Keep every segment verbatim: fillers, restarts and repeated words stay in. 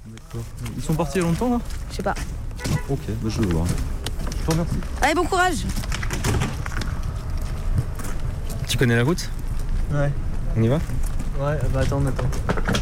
D'accord. Ils sont partis il y a longtemps là ? Je sais pas. Ok, bah je vais voir. Je te remercie. Allez, bon courage. Tu connais la route ? Ouais. On y va ? Ouais, bah attends, on attend.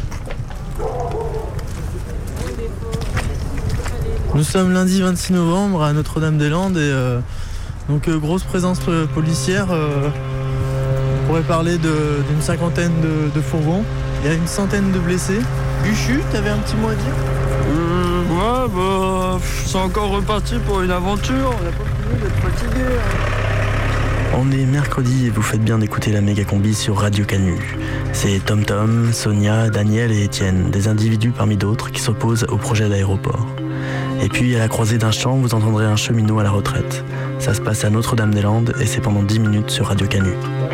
Nous sommes lundi vingt-six novembre à Notre-Dame-des-Landes et euh, donc euh, grosse présence euh, policière. Euh, on pourrait parler de, d'une cinquantaine de, de fourgons. Il y a une centaine de blessés. Buchu, t'avais un petit mot à dire ? euh, Ouais, bah, c'est encore reparti pour une aventure. On n'a pas fini d'être fatigué. Hein. On est mercredi et vous faites bien d'écouter la méga combi sur Radio Canu. C'est Tom Tom, Sonia, Daniel et Étienne, des individus parmi d'autres qui s'opposent au projet d'aéroport. Et puis à la croisée d'un champ, vous entendrez un cheminot à la retraite. Ça se passe à Notre-Dame-des-Landes et c'est pendant dix minutes sur Radio Canu.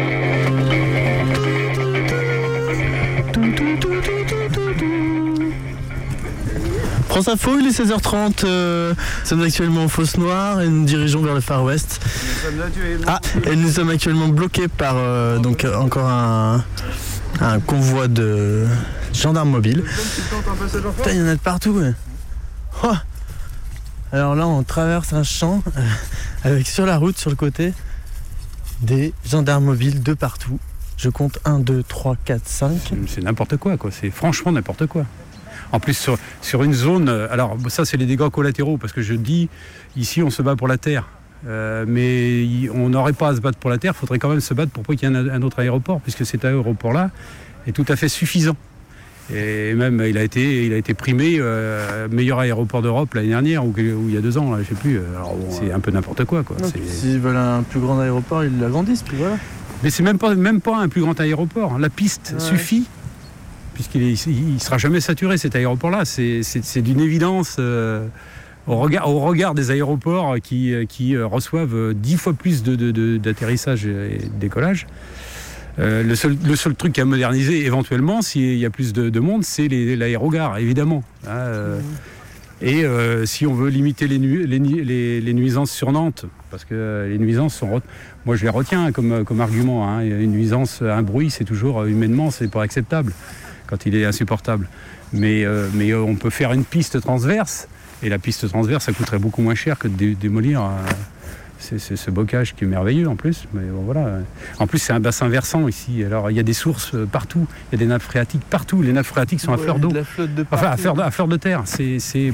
France Info, il est seize heures trente, euh, nous sommes actuellement en Fosse Noire et nous dirigeons vers le Far West. Ah, et nous sommes actuellement bloqués par euh, donc euh, encore un, un convoi de gendarmes mobiles. Putain, il y en a de partout. Ouais. Oh. Alors là, on traverse un champ euh, avec sur la route, sur le côté, des gendarmes mobiles de partout. Je compte un, deux, trois, quatre, cinq. C'est n'importe quoi, quoi. C'est franchement n'importe quoi. En plus, sur, sur une zone... Alors, ça, c'est les dégâts collatéraux, parce que je dis, ici, on se bat pour la terre. Euh, mais on n'aurait pas à se battre pour la terre, il faudrait quand même se battre pour qu'il y ait un, un autre aéroport, puisque cet aéroport-là est tout à fait suffisant. Et même, il a été, il a été primé euh, meilleur aéroport d'Europe l'année dernière, ou, ou il y a deux ans, là, je ne sais plus. Alors, bon, c'est un peu n'importe quoi, quoi. Donc, s'ils veulent un plus grand aéroport, ils l'agrandissent, puis voilà. Mais c'est même pas, même pas un plus grand aéroport. La piste ouais. suffit. Puisqu'il ne sera jamais saturé, cet aéroport-là. C'est, c'est, c'est d'une évidence euh, au, regard, au regard des aéroports qui, qui reçoivent dix fois plus de, de, de, d'atterrissage et de décollage. Euh, le, seul, le seul truc à moderniser, éventuellement, s'il y a plus de, de monde, c'est les, l'aérogare, évidemment. Hein, euh, mmh. Et euh, si on veut limiter les, nu- les, les, les nuisances sur Nantes, parce que les nuisances sont... Re- Moi, je les retiens comme, comme argument. Hein. Une nuisance, un bruit, c'est toujours, humainement, c'est pas acceptable quand il est insupportable. Mais, euh, mais euh, on peut faire une piste transverse, et la piste transverse, ça coûterait beaucoup moins cher que de dé- démolir euh, c'est, c'est ce bocage qui est merveilleux en plus. Mais bon, voilà. En plus, c'est un bassin versant ici. Alors, il y a des sources partout, il y a des nappes phréatiques partout. Les nappes phréatiques sont ouais, à fleur d'eau. La flotte de enfin, à fleur de, à fleur de terre. C'est... c'est...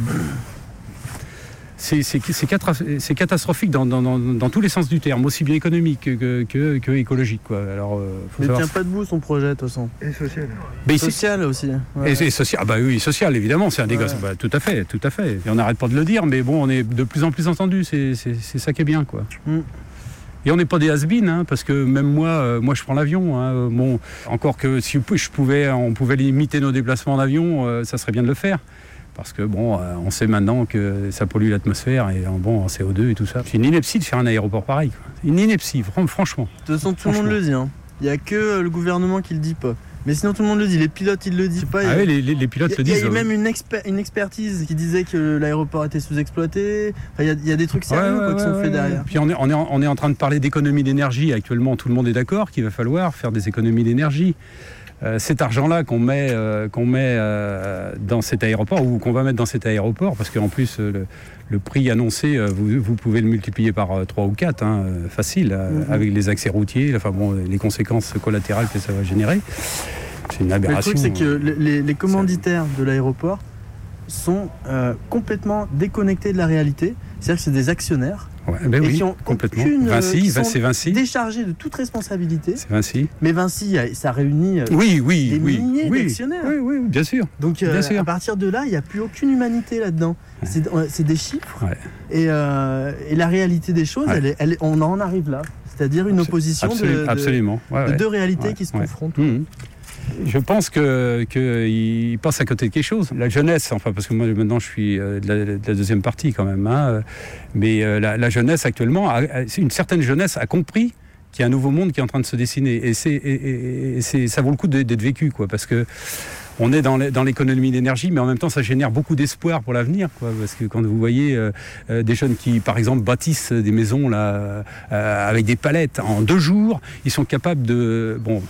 C'est, c'est, c'est, catra- c'est catastrophique dans, dans, dans, dans tous les sens du terme, aussi bien économique que, que, que écologique. Quoi. Alors, euh, faut mais savoir... tient pas debout son projet, de toute façon. Et social. Mais social aussi. Ouais. Et, et social, ah bah oui, social évidemment, c'est un dégât. Ouais. Bah, tout à fait, tout à fait. Et on n'arrête pas de le dire, mais bon, on est de plus en plus entendu. C'est, c'est, c'est ça qui est bien, quoi. Mm. Et on n'est pas des has-been, hein, parce que même moi, euh, moi je prends l'avion. Hein, bon, encore que si je pouvais, on pouvait limiter nos déplacements en avion, euh, ça serait bien de le faire. Parce que bon, euh, on sait maintenant que ça pollue l'atmosphère et en, bon, en C O deux et tout ça. C'est une ineptie de faire un aéroport pareil. Quoi. Une ineptie, franchement. De toute façon, tout le monde le dit. Hein. Il n'y a que le gouvernement qui le dit pas. Mais sinon, tout le monde le dit. Les pilotes, ils le disent pas. Ah a... oui, les, les, les pilotes a, le disent. Il y a même une, exper- une expertise qui disait que l'aéroport était sous-exploité. Enfin, il y a, il y a des trucs sérieux ouais, ouais, quoi, qui ouais, sont ouais, faits derrière. Puis on est, on, est en, on est en train de parler d'économie d'énergie. Actuellement, tout le monde est d'accord qu'il va falloir faire des économies d'énergie. Euh, cet argent-là qu'on met, euh, qu'on met euh, dans cet aéroport, ou qu'on va mettre dans cet aéroport, parce qu'en plus, euh, le, le prix annoncé, euh, vous, vous pouvez le multiplier par euh, trois ou quatre, hein, euh, facile, euh, mm-hmm. avec les accès routiers, enfin bon, les conséquences collatérales que ça va générer. C'est une aberration. Le truc, c'est que les, les commanditaires de l'aéroport sont euh, complètement déconnectés de la réalité. C'est-à-dire que c'est des actionnaires. Ouais, ben et oui, qui ont complètement. Aucune, Vinci, qui sont c'est Vinci. Déchargés de toute responsabilité. C'est Vinci. Mais Vinci, ça réunit oui, oui, des oui, milliers oui, d'actionnaires. Oui, oui, bien sûr. Donc euh, bien sûr. à partir de là, il n'y a plus aucune humanité là-dedans. Ouais. C'est, c'est des chiffres. Ouais. Et, euh, et la réalité des choses, ouais. elle est, elle est, on en arrive là. C'est-à-dire une opposition Absolument. de, de, Absolument. Ouais, de ouais. deux réalités ouais. qui se ouais. confrontent. Mmh. Je pense que qu'il passe à côté de quelque chose. La jeunesse, enfin parce que moi maintenant je suis de la, de la deuxième partie quand même, hein, mais la, la jeunesse actuellement, a, une certaine jeunesse a compris qu'il y a un nouveau monde qui est en train de se dessiner, et, c'est, et, et c'est, ça vaut le coup d'être vécu, quoi, parce que on est dans, dans l'économie d'énergie, mais en même temps, ça génère beaucoup d'espoir pour l'avenir, quoi, parce que quand vous voyez euh, euh, des jeunes qui, par exemple, bâtissent des maisons là, euh, avec des palettes en deux jours, ils sont capables de... Bon,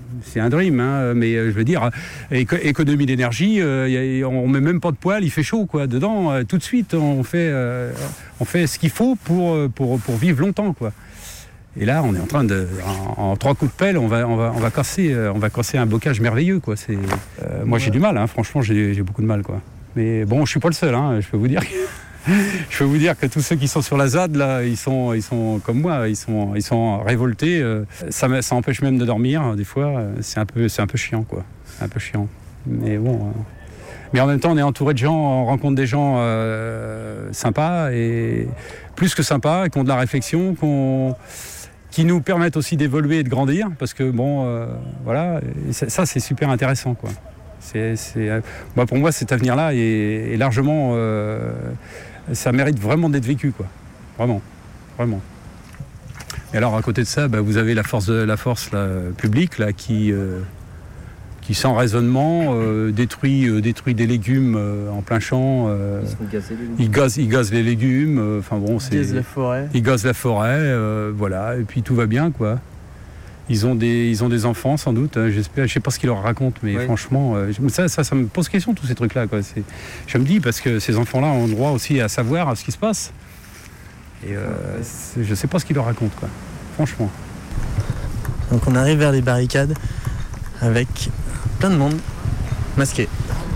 c'est un dream, hein, mais euh, je veux dire, éco- économie d'énergie, euh, y a, on met même pas de poêle, il fait chaud, quoi. Dedans, euh, tout de suite, on fait, euh, on fait ce qu'il faut pour, pour, pour vivre longtemps, quoi. Et là, on est en train de, en, en trois coups de pelle, on va, on va, on va casser, euh, on va casser un bocage merveilleux, quoi. C'est, euh, moi, j'ai du mal, hein, franchement, j'ai, j'ai beaucoup de mal, quoi. Mais bon, je suis pas le seul, hein, je peux vous dire. Je peux vous dire que tous ceux qui sont sur la Z A D, là, ils sont, ils sont comme moi, ils sont, ils sont révoltés. Euh, ça, ça empêche même de dormir, des fois. C'est un peu, c'est un peu chiant, quoi. C'est un peu chiant. Mais bon. Euh, mais en même temps, on est entouré de gens, on rencontre des gens euh, sympas et plus que sympas, qui ont de la réflexion, qu'on, qui nous permettent aussi d'évoluer et de grandir, parce que bon, euh, voilà, et ça, ça c'est super intéressant, quoi. C'est, c'est, euh, moi, pour moi, cet avenir-là est, est largement. Euh, ça mérite vraiment d'être vécu, quoi. Vraiment, vraiment. Et alors, à côté de ça, bah, vous avez la force, la force là, publique là, qui, euh, qui, sans raisonnement, euh, détruit, euh, détruit des légumes euh, en plein champ. Euh, ils gazent, ils gazent les légumes. Enfin euh, bon, c'est. Ils gazent la forêt. Ils gazent la forêt, euh, voilà. Et puis tout va bien, quoi. Ils ont des, ils ont des enfants sans doute, hein, j'espère. Je sais pas ce qu'ils leur racontent, mais oui. franchement, euh, ça, ça, ça me pose question tous ces trucs-là, quoi. C'est, je me dis parce que ces enfants-là ont droit aussi à savoir ce qui se passe. Et euh, je sais pas ce qu'ils leur racontent, quoi. Franchement. Donc on arrive vers les barricades avec plein de monde masqué.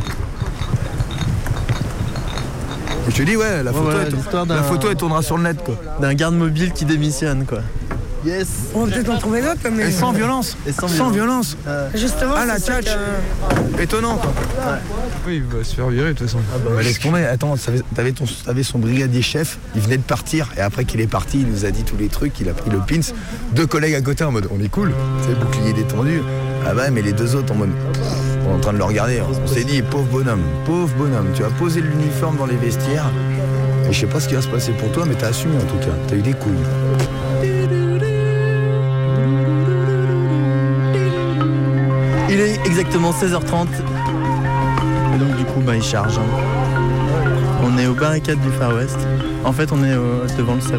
Je te dis ouais, la photo, ouais, voilà, elle, la photo elle tournera sur le net, quoi. D'un garde mobile qui démissionne, quoi. Yes. On va peut-être en trouver d'autres, mais... Et sans violence. Et sans, sans violence. violence. Euh... Justement, ah, la tchatch. Que... Étonnant, quoi. Ouais. Oui, il va se faire virer, de toute façon. Ah bah, bah, laisse tomber. Attends, t'avais, ton, t'avais son brigadier chef, il venait de partir, et après qu'il est parti, il nous a dit tous les trucs, il a pris le pins. Deux collègues à côté en mode, on est cool, tu sais, bouclier détendu. Ah bah, mais les deux autres en mode, on est en train de le regarder. On s'est dit, pauvre bonhomme, pauvre bonhomme, tu as posé l'uniforme dans les vestiaires, et je sais pas ce qui va se passer pour toi, mais t'as assumé en tout cas, t'as eu des couilles. Il est exactement seize heures trente et donc du coup bah, il charge. Hein. On est aux barricades du Far West. En fait on est euh, devant le sable.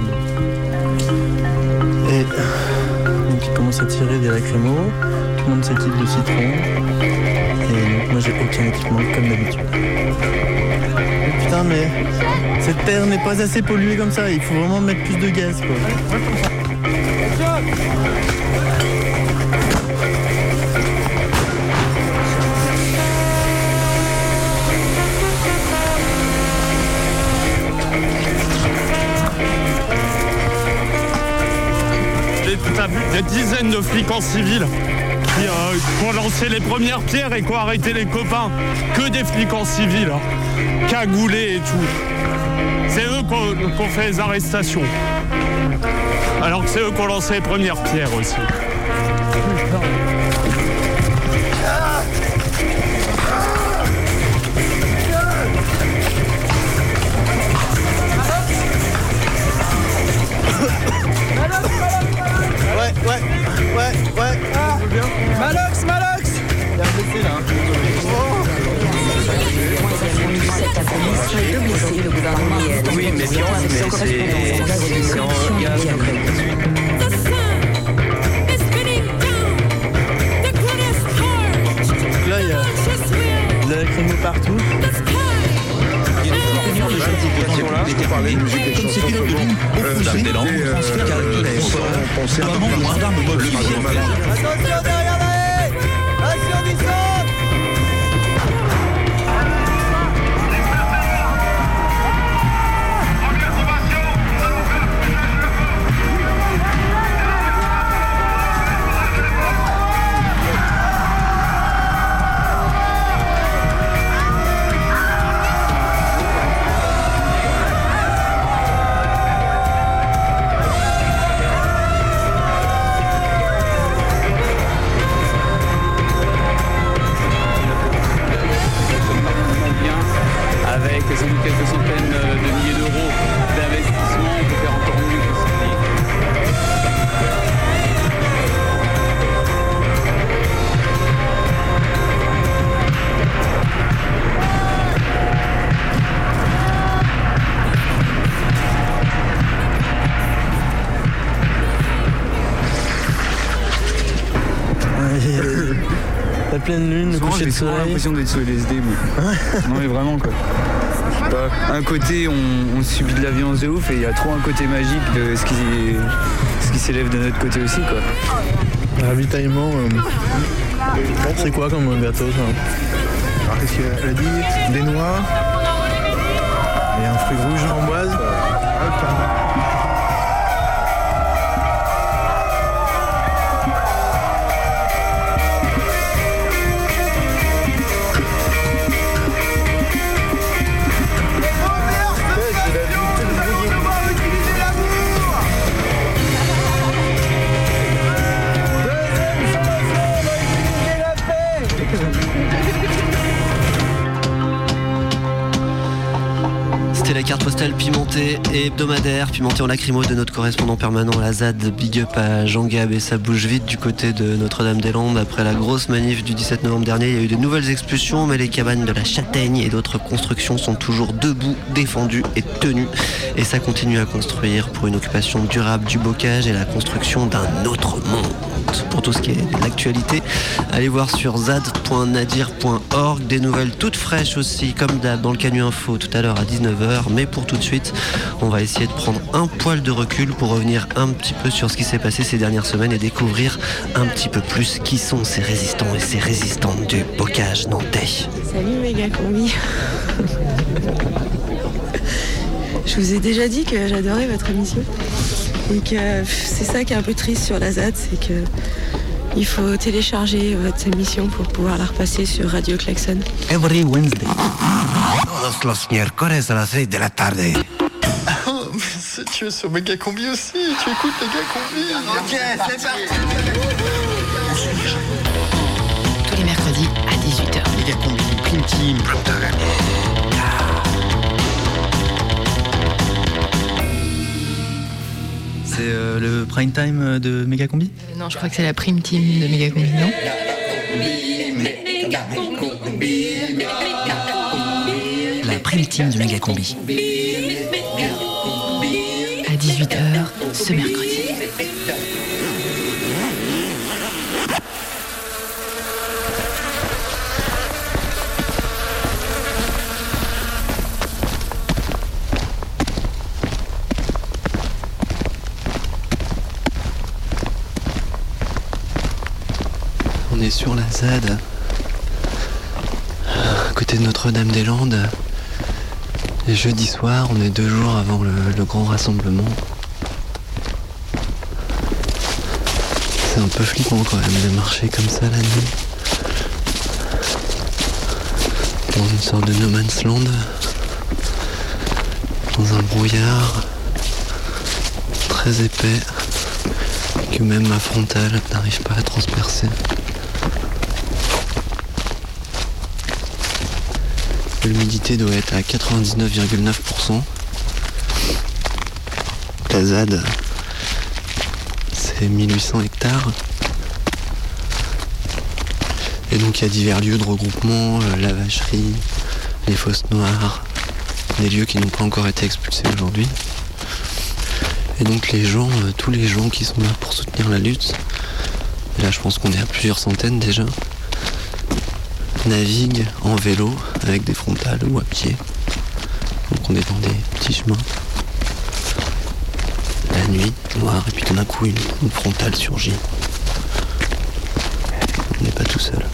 Et donc il commence à tirer des lacrymos. Tout le monde s'équipe de citron. Et donc moi j'ai aucun équipement comme d'habitude. Et putain mais cette terre n'est pas assez polluée comme ça. Il faut vraiment mettre plus de gaz, quoi. Des dizaines de flics en civil qui, euh, qui ont lancé les premières pierres et qui ont arrêté les copains. Que des flics en civil, hein, cagoulés et tout. C'est eux qui ont fait les arrestations. Alors que c'est eux qui ont lancé les premières pierres aussi. Ouais, ouais, ouais, ouais. Ah, Malox, Malox. Il y a un blessé là. Oh. Oui, mais bien, mais c'est, c'est en gaz. Là, il y a de la lacrymo partout. J'étais parlé de musique des chansons de Bon. Dame des Landes, concert de Attention derrière la haie. Attention du centre. Sans doute quelques centaines de milliers d'euros d'investissement, on peut faire encore mieux que ça. pleine lune, le Souvent, coucher j'ai de souvent soleil. l'impression d'être sur L S D, moi. Non mais vraiment quoi. Je sais pas, un côté on, on subit de la violence de ouf et il y a trop un côté magique de ce qui, ce qui s'élève de notre côté aussi quoi. Ravitaillement, euh, c'est quoi comme gâteau ça? Alors qu'est-ce qu'elle a dit? Des noix et un fruit rouge framboise. C'était la carte postale pimentée et hebdomadaire, pimentée en lacrymo de notre correspondant permanent à la Z A D. Big up à Jean Gab et ça bouge vite du côté de Notre-Dame-des-Landes. Après la grosse manif du dix-sept novembre dernier, il y a eu de nouvelles expulsions, mais les cabanes de la Châtaigne et d'autres constructions sont toujours debout, défendues et tenues. Et ça continue à construire pour une occupation durable du bocage et la construction d'un autre monde. Pour tout ce qui est de l'actualité, allez voir sur zad point nadir point org. Des nouvelles toutes fraîches aussi, comme d'hab, dans le Canu Info tout à l'heure à dix-neuf heures. Mais pour tout de suite, on va essayer de prendre un poil de recul pour revenir un petit peu sur ce qui s'est passé ces dernières semaines et découvrir un petit peu plus qui sont ces résistants et ces résistantes du bocage nantais. Salut méga combi. Je vous ai déjà dit que j'adorais votre émission. Donc euh, c'est ça qui est un peu triste sur la Z A D, c'est que il faut télécharger votre émission pour pouvoir la repasser sur Radio Klaxon. Every Wednesday. Todos los miércoles a las seis de la tarde. Oh, mais si tu es sur Méga Combi aussi, tu écoutes Méga Combi. Ok, c'est parti. Tous les mercredis à dix-huit heures. Méga Combi, Prime Team. C'est euh, le prime time de Méga Combi ? Euh, non, je crois que c'est la prime team de Méga Combi, non ? La prime team de Méga Combi. À dix-huit heures, ce mercredi. On est sur la Z A D, à côté de Notre-Dame-des-Landes. Et jeudi soir, on est deux jours avant le, le grand rassemblement. C'est un peu flippant quand même de marcher comme ça la nuit. Dans une sorte de no man's land. Dans un brouillard très épais que même ma frontale n'arrive pas à transpercer. L'humidité doit être à quatre-vingt-dix-neuf virgule neuf pour cent. La Z A D, c'est mille huit cents hectares. Et donc il y a divers lieux de regroupement, euh, la vacherie, les fosses noires, des lieux qui n'ont pas encore été expulsés aujourd'hui. Et donc les gens, euh, tous les gens qui sont là pour soutenir la lutte, et là je pense qu'on est à plusieurs centaines déjà, naviguent en vélo avec des frontales ou à pied. Donc on est dans des petits chemins. La nuit, noir, et puis tout d'un coup une, une frontale surgit. On n'est pas tout seul.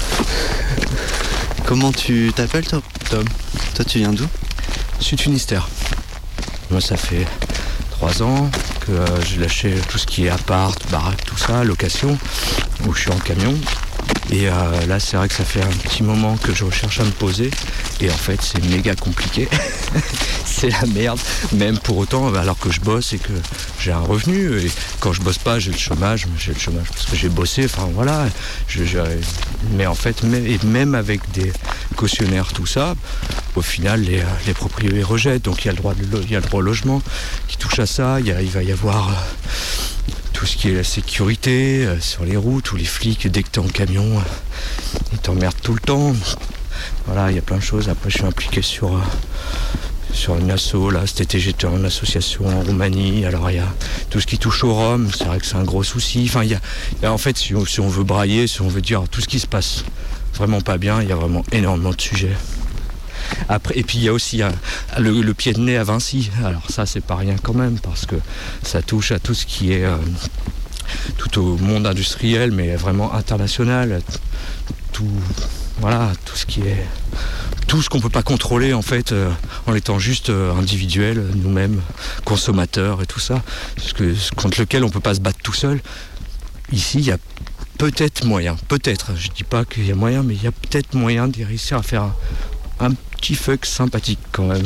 Comment tu t'appelles toi, Tom ? Toi tu viens d'où ? Sud Finistère. Moi ça fait trois ans que euh, j'ai lâché tout ce qui est appart, baraque, tout ça, location, où je suis en camion. Et euh, là, c'est vrai que ça fait un petit moment que je recherche à me poser. Et en fait, c'est méga compliqué. C'est la merde. Même pour autant, alors que je bosse et que j'ai un revenu. Et quand je bosse pas, j'ai le chômage. J'ai le chômage parce que j'ai bossé. Enfin, voilà. Je, je, mais en fait, même, et même avec des cautionnaires, tout ça, au final, les, les propriétaires rejettent. Donc, il y a le droit, de, il y a le droit au logement qui touche à ça. Il, y a, il va y avoir... tout ce qui est la sécurité euh, sur les routes, où les flics, dès que t'es en camion, euh, ils t'emmerdent tout le temps. Voilà, il y a plein de choses. Après, je suis impliqué sur, euh, sur une asso, là, cet été j'étais en association en Roumanie, alors il y a tout ce qui touche aux Roms, c'est vrai que c'est un gros souci. Enfin, il y a, il y a en fait, si on, si on veut brailler, si on veut dire tout ce qui se passe vraiment pas bien, il y a vraiment énormément de sujets. Après, et puis il y a aussi euh, le, le pied de nez à Vinci, alors ça c'est pas rien quand même, parce que ça touche à tout ce qui est, euh, tout au monde industriel, mais vraiment international, tout, voilà, tout ce qui est... Tout ce qu'on ne peut pas contrôler en fait euh, en étant juste euh, individuel, nous-mêmes, consommateurs et tout ça, parce que, contre lequel on ne peut pas se battre tout seul. Ici, il y a peut-être moyen, peut-être, je ne dis pas qu'il y a moyen, mais il y a peut-être moyen d'y réussir à faire un, un petit fuck sympathique quand même.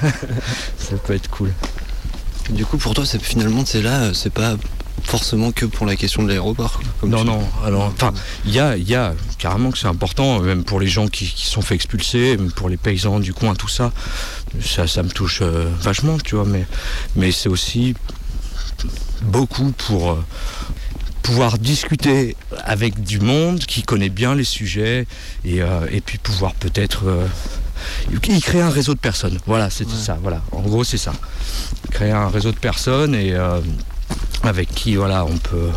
Ça peut être cool. Du coup, pour toi, c'est, finalement, c'est là, c'est pas forcément que pour la question de l'aéroport. Non, non, alors, enfin, il y a, y a carrément que c'est important, même pour les gens qui, qui sont fait expulser, même pour les paysans du coin, tout ça, ça, ça me touche euh, vachement, tu vois, mais, mais c'est aussi beaucoup pour euh, pouvoir discuter avec du monde qui connaît bien les sujets et, euh, et puis pouvoir peut-être euh, y créer un réseau de personnes. Voilà, c'est ouais. ça, voilà, en gros, c'est ça. Créer un réseau de personnes et... Euh, avec qui voilà, on peut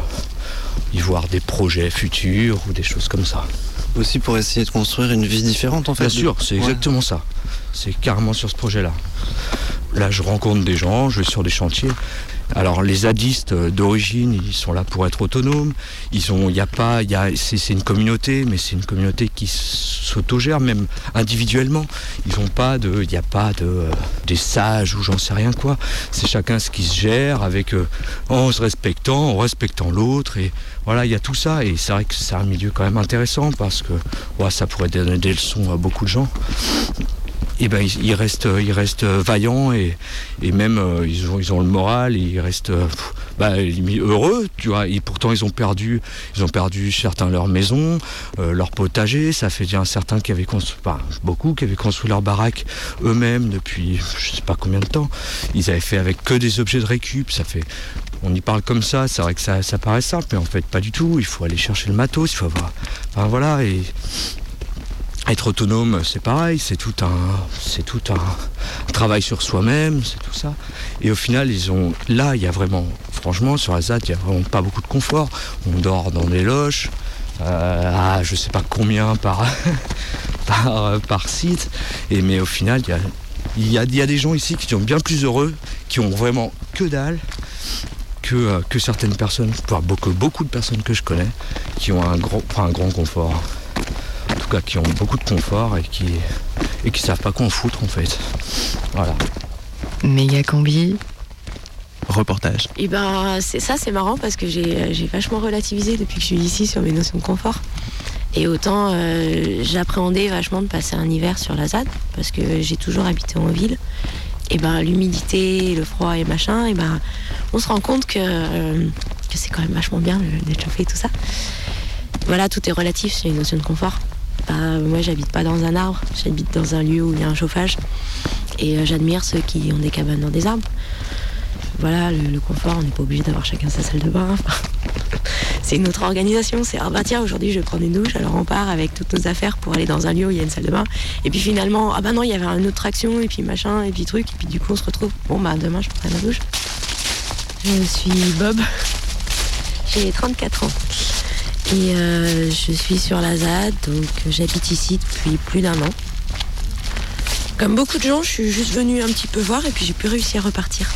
y voir des projets futurs ou des choses comme ça. Aussi pour essayer de construire une vie différente en fait. Bien sûr, c'est ouais. exactement ça. C'est carrément sur ce projet-là. Là, je rencontre des gens, je vais sur des chantiers. Alors, les zadistes d'origine, ils sont là pour être autonomes. Ils ont, il y a pas, il y a, c'est, c'est une communauté, mais c'est une communauté qui s'autogère même individuellement. Ils ont pas de, il n'y a pas de euh, des sages ou j'en sais rien quoi. C'est chacun ce qui se gère avec euh, en se respectant, en respectant l'autre et voilà, il y a tout ça et c'est vrai que c'est un milieu quand même intéressant parce que ouais, ça pourrait donner des leçons à beaucoup de gens. Et ben ils, ils restent, ils restent vaillants et, et même euh, ils ont, ils ont le moral, et ils restent euh, bah, heureux, tu vois. Et pourtant ils ont perdu, ils ont perdu certains leur maison, euh, leur potager. Ça fait bien certains qui avaient construit, enfin, beaucoup qui avaient construit leur baraque eux-mêmes depuis je sais pas combien de temps. Ils avaient fait avec que des objets de récup. Ça fait, on y parle comme ça, c'est vrai que ça, ça paraît simple, mais en fait pas du tout. Il faut aller chercher le matos, il faut avoir, enfin voilà et être autonome, c'est pareil, c'est tout un, c'est tout un travail sur soi-même, c'est tout ça. Et au final, ils ont, là, il y a vraiment, franchement, sur la Z A D, il n'y a vraiment pas beaucoup de confort. On dort dans des loges, euh, à je sais pas combien par, par, par site. Et mais au final, il y a, il y a, il y a des gens ici qui sont bien plus heureux, qui ont vraiment que dalle. Que, euh, que certaines personnes, voire beaucoup, beaucoup de personnes que je connais, qui ont un grand, enfin, un grand confort. En tout cas, qui ont beaucoup de confort et qui et qui savent pas quoi en foutre en fait. Voilà. Mégacombi. Reportage. Et ben c'est ça, c'est marrant parce que j'ai, j'ai vachement relativisé depuis que je suis ici sur mes notions de confort. Et autant euh, j'appréhendais vachement de passer un hiver sur la Z A D parce que j'ai toujours habité en ville. Et ben l'humidité, le froid et machin, et ben on se rend compte que, euh, que c'est quand même vachement bien d'être chauffé et tout ça. Voilà, tout est relatif, c'est une notion de confort. Bah, moi, j'habite pas dans un arbre, j'habite dans un lieu où il y a un chauffage. Et euh, j'admire ceux qui ont des cabanes dans des arbres. Voilà, le, le confort, on n'est pas obligé d'avoir chacun sa salle de bain. C'est une autre organisation. C'est, ah bah tiens, aujourd'hui, je vais prendre une douche, alors on part avec toutes nos affaires pour aller dans un lieu où il y a une salle de bain. Et puis finalement, ah bah non, il y avait une autre action, et puis machin, et puis truc. Et puis du coup, on se retrouve. Bon, bah demain, je prendrai ma douche. Je suis Bob. J'ai trente-quatre ans. Et euh, je suis sur la Z A D, donc j'habite ici depuis plus d'un an. Comme beaucoup de gens, je suis juste venue un petit peu voir et puis j'ai pu réussir à repartir.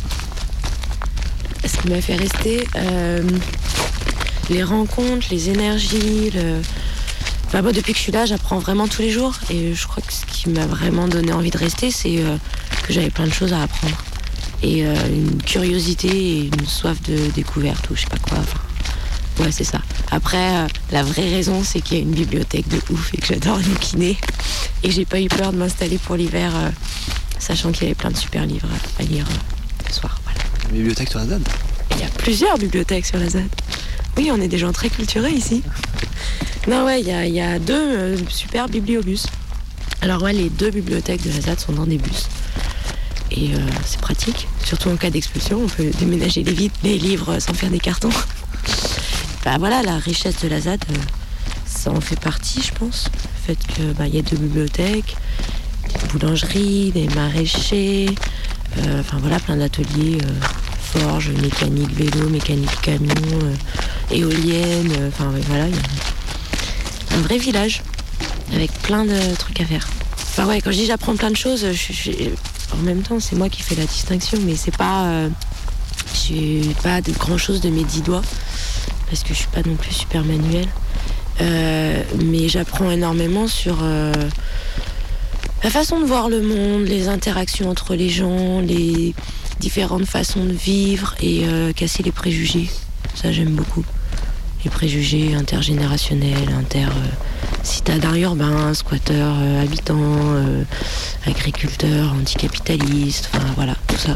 Ce qui m'a fait rester, euh, les rencontres, les énergies, le... Enfin, moi, depuis que je suis là, j'apprends vraiment tous les jours. Et je crois que ce qui m'a vraiment donné envie de rester, c'est euh, que j'avais plein de choses à apprendre. Et euh, une curiosité et une soif de découverte ou je sais pas quoi. Enfin, ouais, c'est ça. Après, euh, la vraie raison, c'est qu'il y a une bibliothèque de ouf et que j'adore bouquiner. Et que j'ai pas eu peur de m'installer pour l'hiver, euh, sachant qu'il y avait plein de super livres à lire euh, le soir. Voilà. Une bibliothèque sur la Z A D ? Il y a plusieurs bibliothèques sur la Z A D. Oui, on est des gens très culturés ici. Non, ouais, il y a, y a deux euh, super bibliobus. Alors ouais, les deux bibliothèques de la Z A D sont dans des bus. Et euh, c'est pratique, surtout en cas d'expulsion, on peut déménager les, vides, les livres sans faire des cartons. Bah voilà, la richesse de la Z A D, euh, ça en fait partie, je pense. Le fait qu'il bah, y a deux bibliothèques, boulangeries, des maraîchers, euh, enfin voilà, plein d'ateliers, euh, forge, mécanique vélo, mécanique camion, euh, éolienne, euh, enfin ouais, voilà, il y a un vrai village avec plein de trucs à faire. Enfin ouais, quand je dis j'apprends plein de choses, je, je, en même temps c'est moi qui fais la distinction, mais c'est pas, euh, j'ai pas de grand chose de mes dix doigts parce que je suis pas non plus super manuelle. Euh, mais j'apprends énormément sur euh, la façon de voir le monde, les interactions entre les gens, les différentes façons de vivre et euh, casser les préjugés. Ça, j'aime beaucoup. Les préjugés intergénérationnels, inter-citadins euh, urbains, squatteurs, euh, habitants, euh, agriculteurs, anticapitalistes, enfin voilà, tout ça.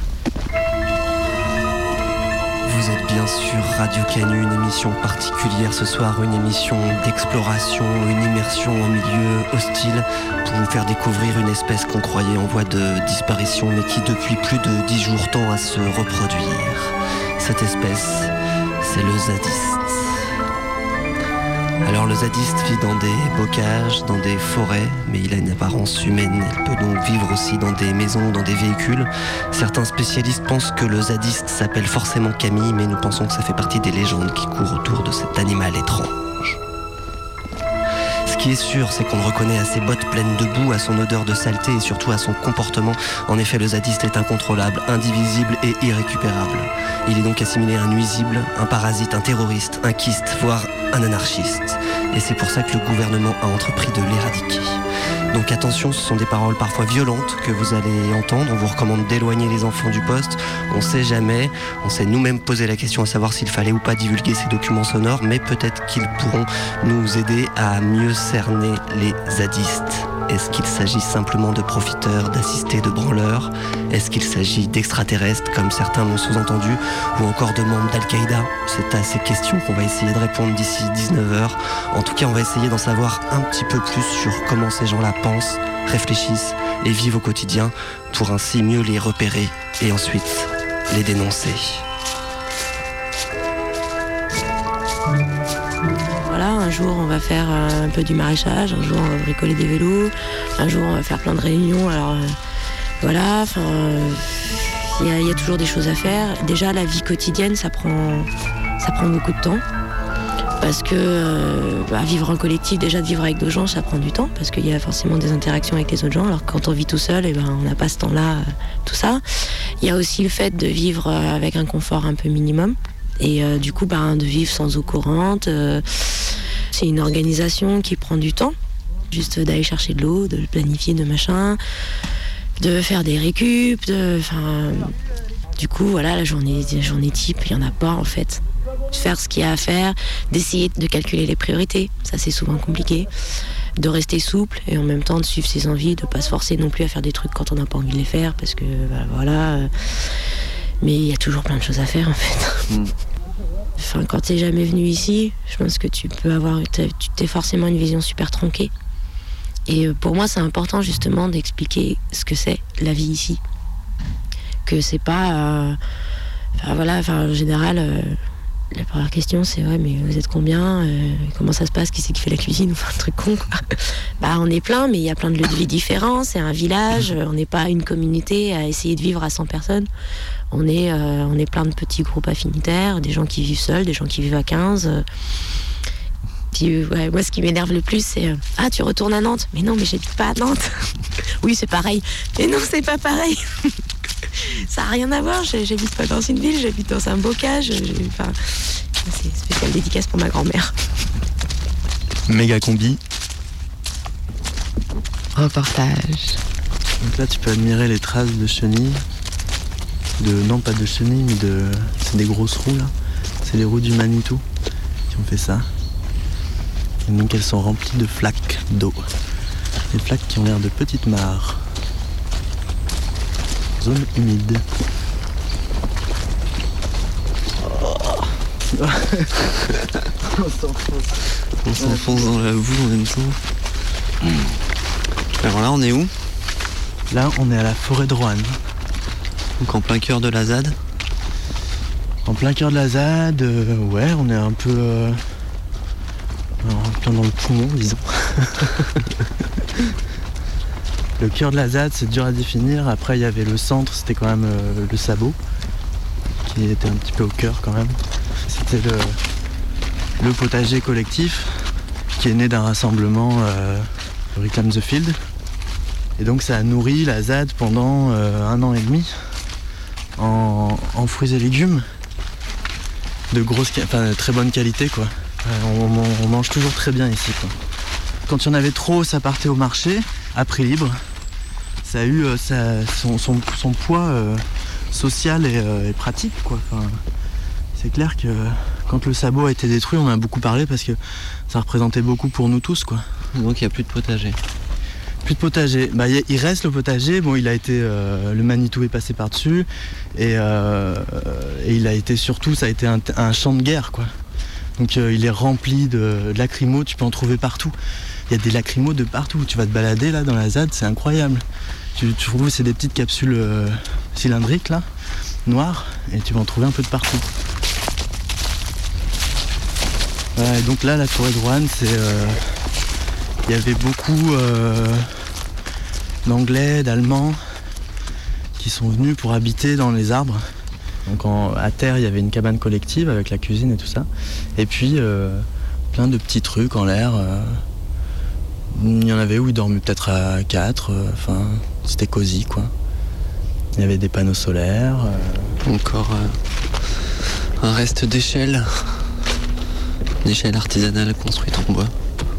Vous êtes bien sûr Radio Canu, une émission particulière ce soir, une émission d'exploration, une immersion en milieu hostile pour vous faire découvrir une espèce qu'on croyait en voie de disparition mais qui depuis plus de dix jours tend à se reproduire. Cette espèce, c'est le zadiste. Alors le zadiste vit dans des bocages, dans des forêts, mais il a une apparence humaine. Il peut donc vivre aussi dans des maisons, dans des véhicules. Certains spécialistes pensent que le zadiste s'appelle forcément Camille, mais nous pensons que ça fait partie des légendes qui courent autour de cet animal étrange. Ce qui est sûr, c'est qu'on le reconnaît à ses bottes pleines de boue, à son odeur de saleté et surtout à son comportement. En effet, le zadiste est incontrôlable, indivisible et irrécupérable. Il est donc assimilé à un nuisible, un parasite, un terroriste, un kyste, voire un anarchiste. Et c'est pour ça que le gouvernement a entrepris de l'éradiquer. Donc attention, ce sont des paroles parfois violentes que vous allez entendre. On vous recommande d'éloigner les enfants du poste. On sait jamais. On s'est nous-mêmes posé la question à savoir s'il fallait ou pas divulguer ces documents sonores, mais peut-être qu'ils pourront nous aider à mieux cerner les zadistes. Est-ce qu'il s'agit simplement de profiteurs, d'assistés, de branleurs? Est-ce qu'il s'agit d'extraterrestres, comme certains l'ont sous-entendu, ou encore de membres d'Al-Qaïda? C'est à ces questions qu'on va essayer de répondre d'ici dix-neuf heures. En tout cas, on va essayer d'en savoir un petit peu plus sur comment ces gens-là pensent, réfléchissent et vivent au quotidien, pour ainsi mieux les repérer et ensuite les dénoncer. Voilà, un jour on va faire un peu du maraîchage, un jour on va bricoler des vélos, un jour on va faire plein de réunions. Alors euh, voilà, enfin, il euh, y, y a toujours des choses à faire. Déjà la vie quotidienne, ça prend, ça prend beaucoup de temps. Parce que euh, bah, vivre en collectif, déjà de vivre avec d'autres gens, ça prend du temps, parce qu'il y a forcément des interactions avec les autres gens. Alors que quand on vit tout seul, eh ben, on n'a pas ce temps-là, euh, tout ça. Il y a aussi le fait de vivre euh, avec un confort un peu minimum. Et euh, du coup, bah, de vivre sans eau courante, euh, c'est une organisation qui prend du temps. Juste d'aller chercher de l'eau, de planifier, de machin, de faire des récup, de, enfin, du coup, voilà, la journée, la journée type, il n'y en a pas en fait. De faire ce qu'il y a à faire, d'essayer de calculer les priorités, ça c'est souvent compliqué. De rester souple et en même temps de suivre ses envies, de ne pas se forcer non plus à faire des trucs quand on n'a pas envie de les faire, parce que bah, voilà. Euh, mais il y a toujours plein de choses à faire en fait. Mm. Enfin, quand t'es jamais venu ici, je pense que tu peux avoir, tu t'es forcément une vision super tronquée. Et pour moi, c'est important justement d'expliquer ce que c'est la vie ici. Que c'est pas, euh, enfin voilà, enfin en général, euh, la première question c'est ouais, mais vous êtes combien, euh, comment ça se passe, qui c'est qui fait la cuisine, enfin un truc con quoi. Bah on est plein, mais il y a plein de lieux de vie différents. C'est un village, on n'est pas une communauté à essayer de vivre à cent personnes. On est, euh, on est plein de petits groupes affinitaires, des gens qui vivent seuls, des gens qui vivent à quinze. Puis, ouais, moi, ce qui m'énerve le plus, c'est euh, ah, tu retournes à Nantes? Mais non, mais j'habite pas à Nantes. Oui, c'est pareil. Mais non, c'est pas pareil. Ça n'a rien à voir. J'habite pas dans une ville, j'habite dans un bocage. Enfin, c'est spécial dédicace pour ma grand-mère. Méga combi. Reportage. Donc là, tu peux admirer les traces de chenilles. De, non, pas de chenilles, mais de. C'est des grosses roues là. C'est les roues du Manitou qui ont fait ça. Et donc elles sont remplies de flaques d'eau. Des flaques qui ont l'air de petites mares. Zone humide. Oh. On s'enfonce. On s'enfonce dans la boue en même temps. Alors là, on est où? Là, on est à la forêt de Roanne. Donc en plein cœur de la Z A D? En plein cœur de la Z A D, euh, ouais, on est un peu euh, en plein dans le poumon, disons. le cœur de la Z A D, c'est dur à définir. Après, il y avait le centre, c'était quand même euh, le sabot, qui était un petit peu au cœur quand même. C'était le, le potager collectif, qui est né d'un rassemblement euh, Reclaim the Field. Et donc ça a nourri la Z A D pendant euh, un an et demi en, en fruits et légumes de grosse, enfin, de très bonne qualité, quoi. On, on, on mange toujours très bien ici, quoi. Quand il y en avait trop, ça partait au marché à prix libre. Ça a eu euh, ça, son, son, son poids euh, social et, euh, et pratique, quoi. Enfin, c'est clair que quand le sabot a été détruit, on en a beaucoup parlé parce que ça représentait beaucoup pour nous tous, quoi. Donc il n'y a plus de potager. Plus de potager. Bah, il reste le potager. Bon, il a été, euh, le Manitou est passé par-dessus et, euh, et il a été surtout, ça a été un, un champ de guerre, quoi. Donc euh, il est rempli de, de lacrymos. Tu peux en trouver partout. Il y a des lacrymos de partout. Tu vas te balader là dans la Z A D, c'est incroyable. Tu, tu trouves, c'est des petites capsules euh, cylindriques là, noires, et tu vas en trouver un peu de partout. Voilà, et donc là, la forêt de Roanne, c'est euh, il y avait beaucoup euh, d'Anglais, d'Allemands qui sont venus pour habiter dans les arbres. Donc en, à terre, il y avait une cabane collective avec la cuisine et tout ça. Et puis euh, plein de petits trucs en l'air. Euh, il y en avait où ils dormaient peut-être à quatre. Enfin, euh, c'était cosy, quoi. Il y avait des panneaux solaires. Euh... Encore euh, un reste d'échelle. D'échelle artisanale construite en bois.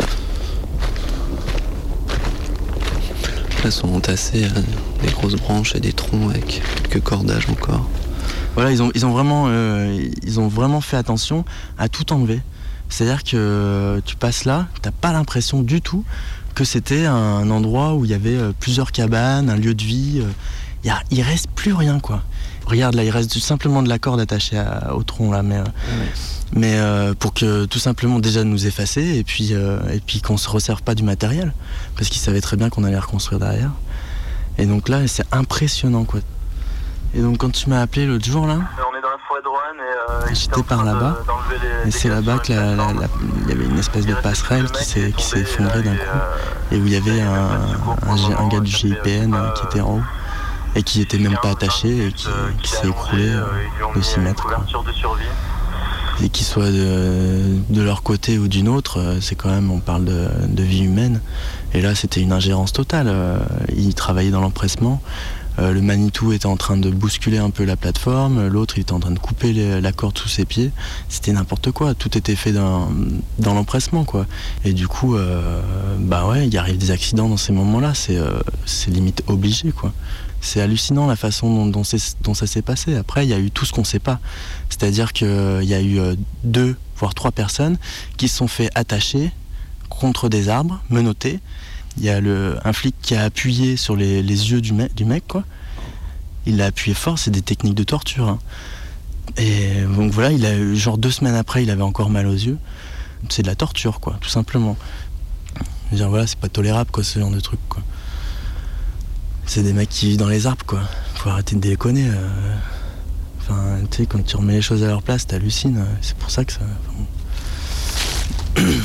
Là sont entassées euh, des grosses branches et des troncs avec quelques cordages encore. Voilà, ils ont, ils ont vraiment, euh, ils ont vraiment fait attention à tout enlever. C'est-à-dire que tu passes là, t'as pas l'impression du tout que c'était un endroit où il y avait plusieurs cabanes, un lieu de vie. Il y a, il reste plus rien, quoi. Regarde là, il reste simplement de la corde attachée à, au tronc là, mais, ouais. mais euh, pour que tout simplement déjà nous effacer et puis euh, et puis qu'on se resserve pas du matériel, parce qu'ils savaient très bien qu'on allait reconstruire derrière. Et donc là, c'est impressionnant, quoi. Et donc quand tu m'as appelé l'autre jour là, on est dans la forêt de Roanne et euh, j'étais par là-bas, de, et c'est là-bas qu'il y avait une espèce de passerelle qui s'est qui s'est effondrée d'un coup, et où il y avait un, un, un gars du G I P N euh, qui était en haut et qui était même pas attaché et qui, qui s'est écroulé euh, de six mètres, quoi. Et qu'ils soient de, de leur côté ou d'une autre, c'est quand même, on parle de, de vie humaine. Et là, c'était une ingérence totale. Ils travaillaient dans l'empressement. Le Manitou était en train de bousculer un peu la plateforme. L'autre, il était en train de couper les, la corde sous ses pieds. C'était n'importe quoi. Tout était fait dans, dans l'empressement, quoi. Et du coup, euh, bah ouais, il arrive des accidents dans ces moments-là. C'est, euh, c'est limite obligé, quoi. C'est hallucinant la façon dont, dont, dont ça s'est passé. Après, il y a eu tout ce qu'on ne sait pas. C'est-à-dire qu'il y a eu deux, voire trois personnes qui se sont fait attacher contre des arbres, menottés. Il y a le, un flic qui a appuyé sur les, les yeux du mec, du mec, quoi. Il l'a appuyé fort, c'est des techniques de torture, hein. Et donc voilà, il a eu, genre deux semaines après, il avait encore mal aux yeux. C'est de la torture, quoi, tout simplement. Je veux dire, voilà, c'est pas tolérable, quoi, ce genre de truc, quoi. C'est des mecs qui vivent dans les arbres, quoi. Faut arrêter de déconner. Euh... Enfin, tu sais, quand tu remets les choses à leur place, t'hallucines. C'est pour ça que ça... Enfin...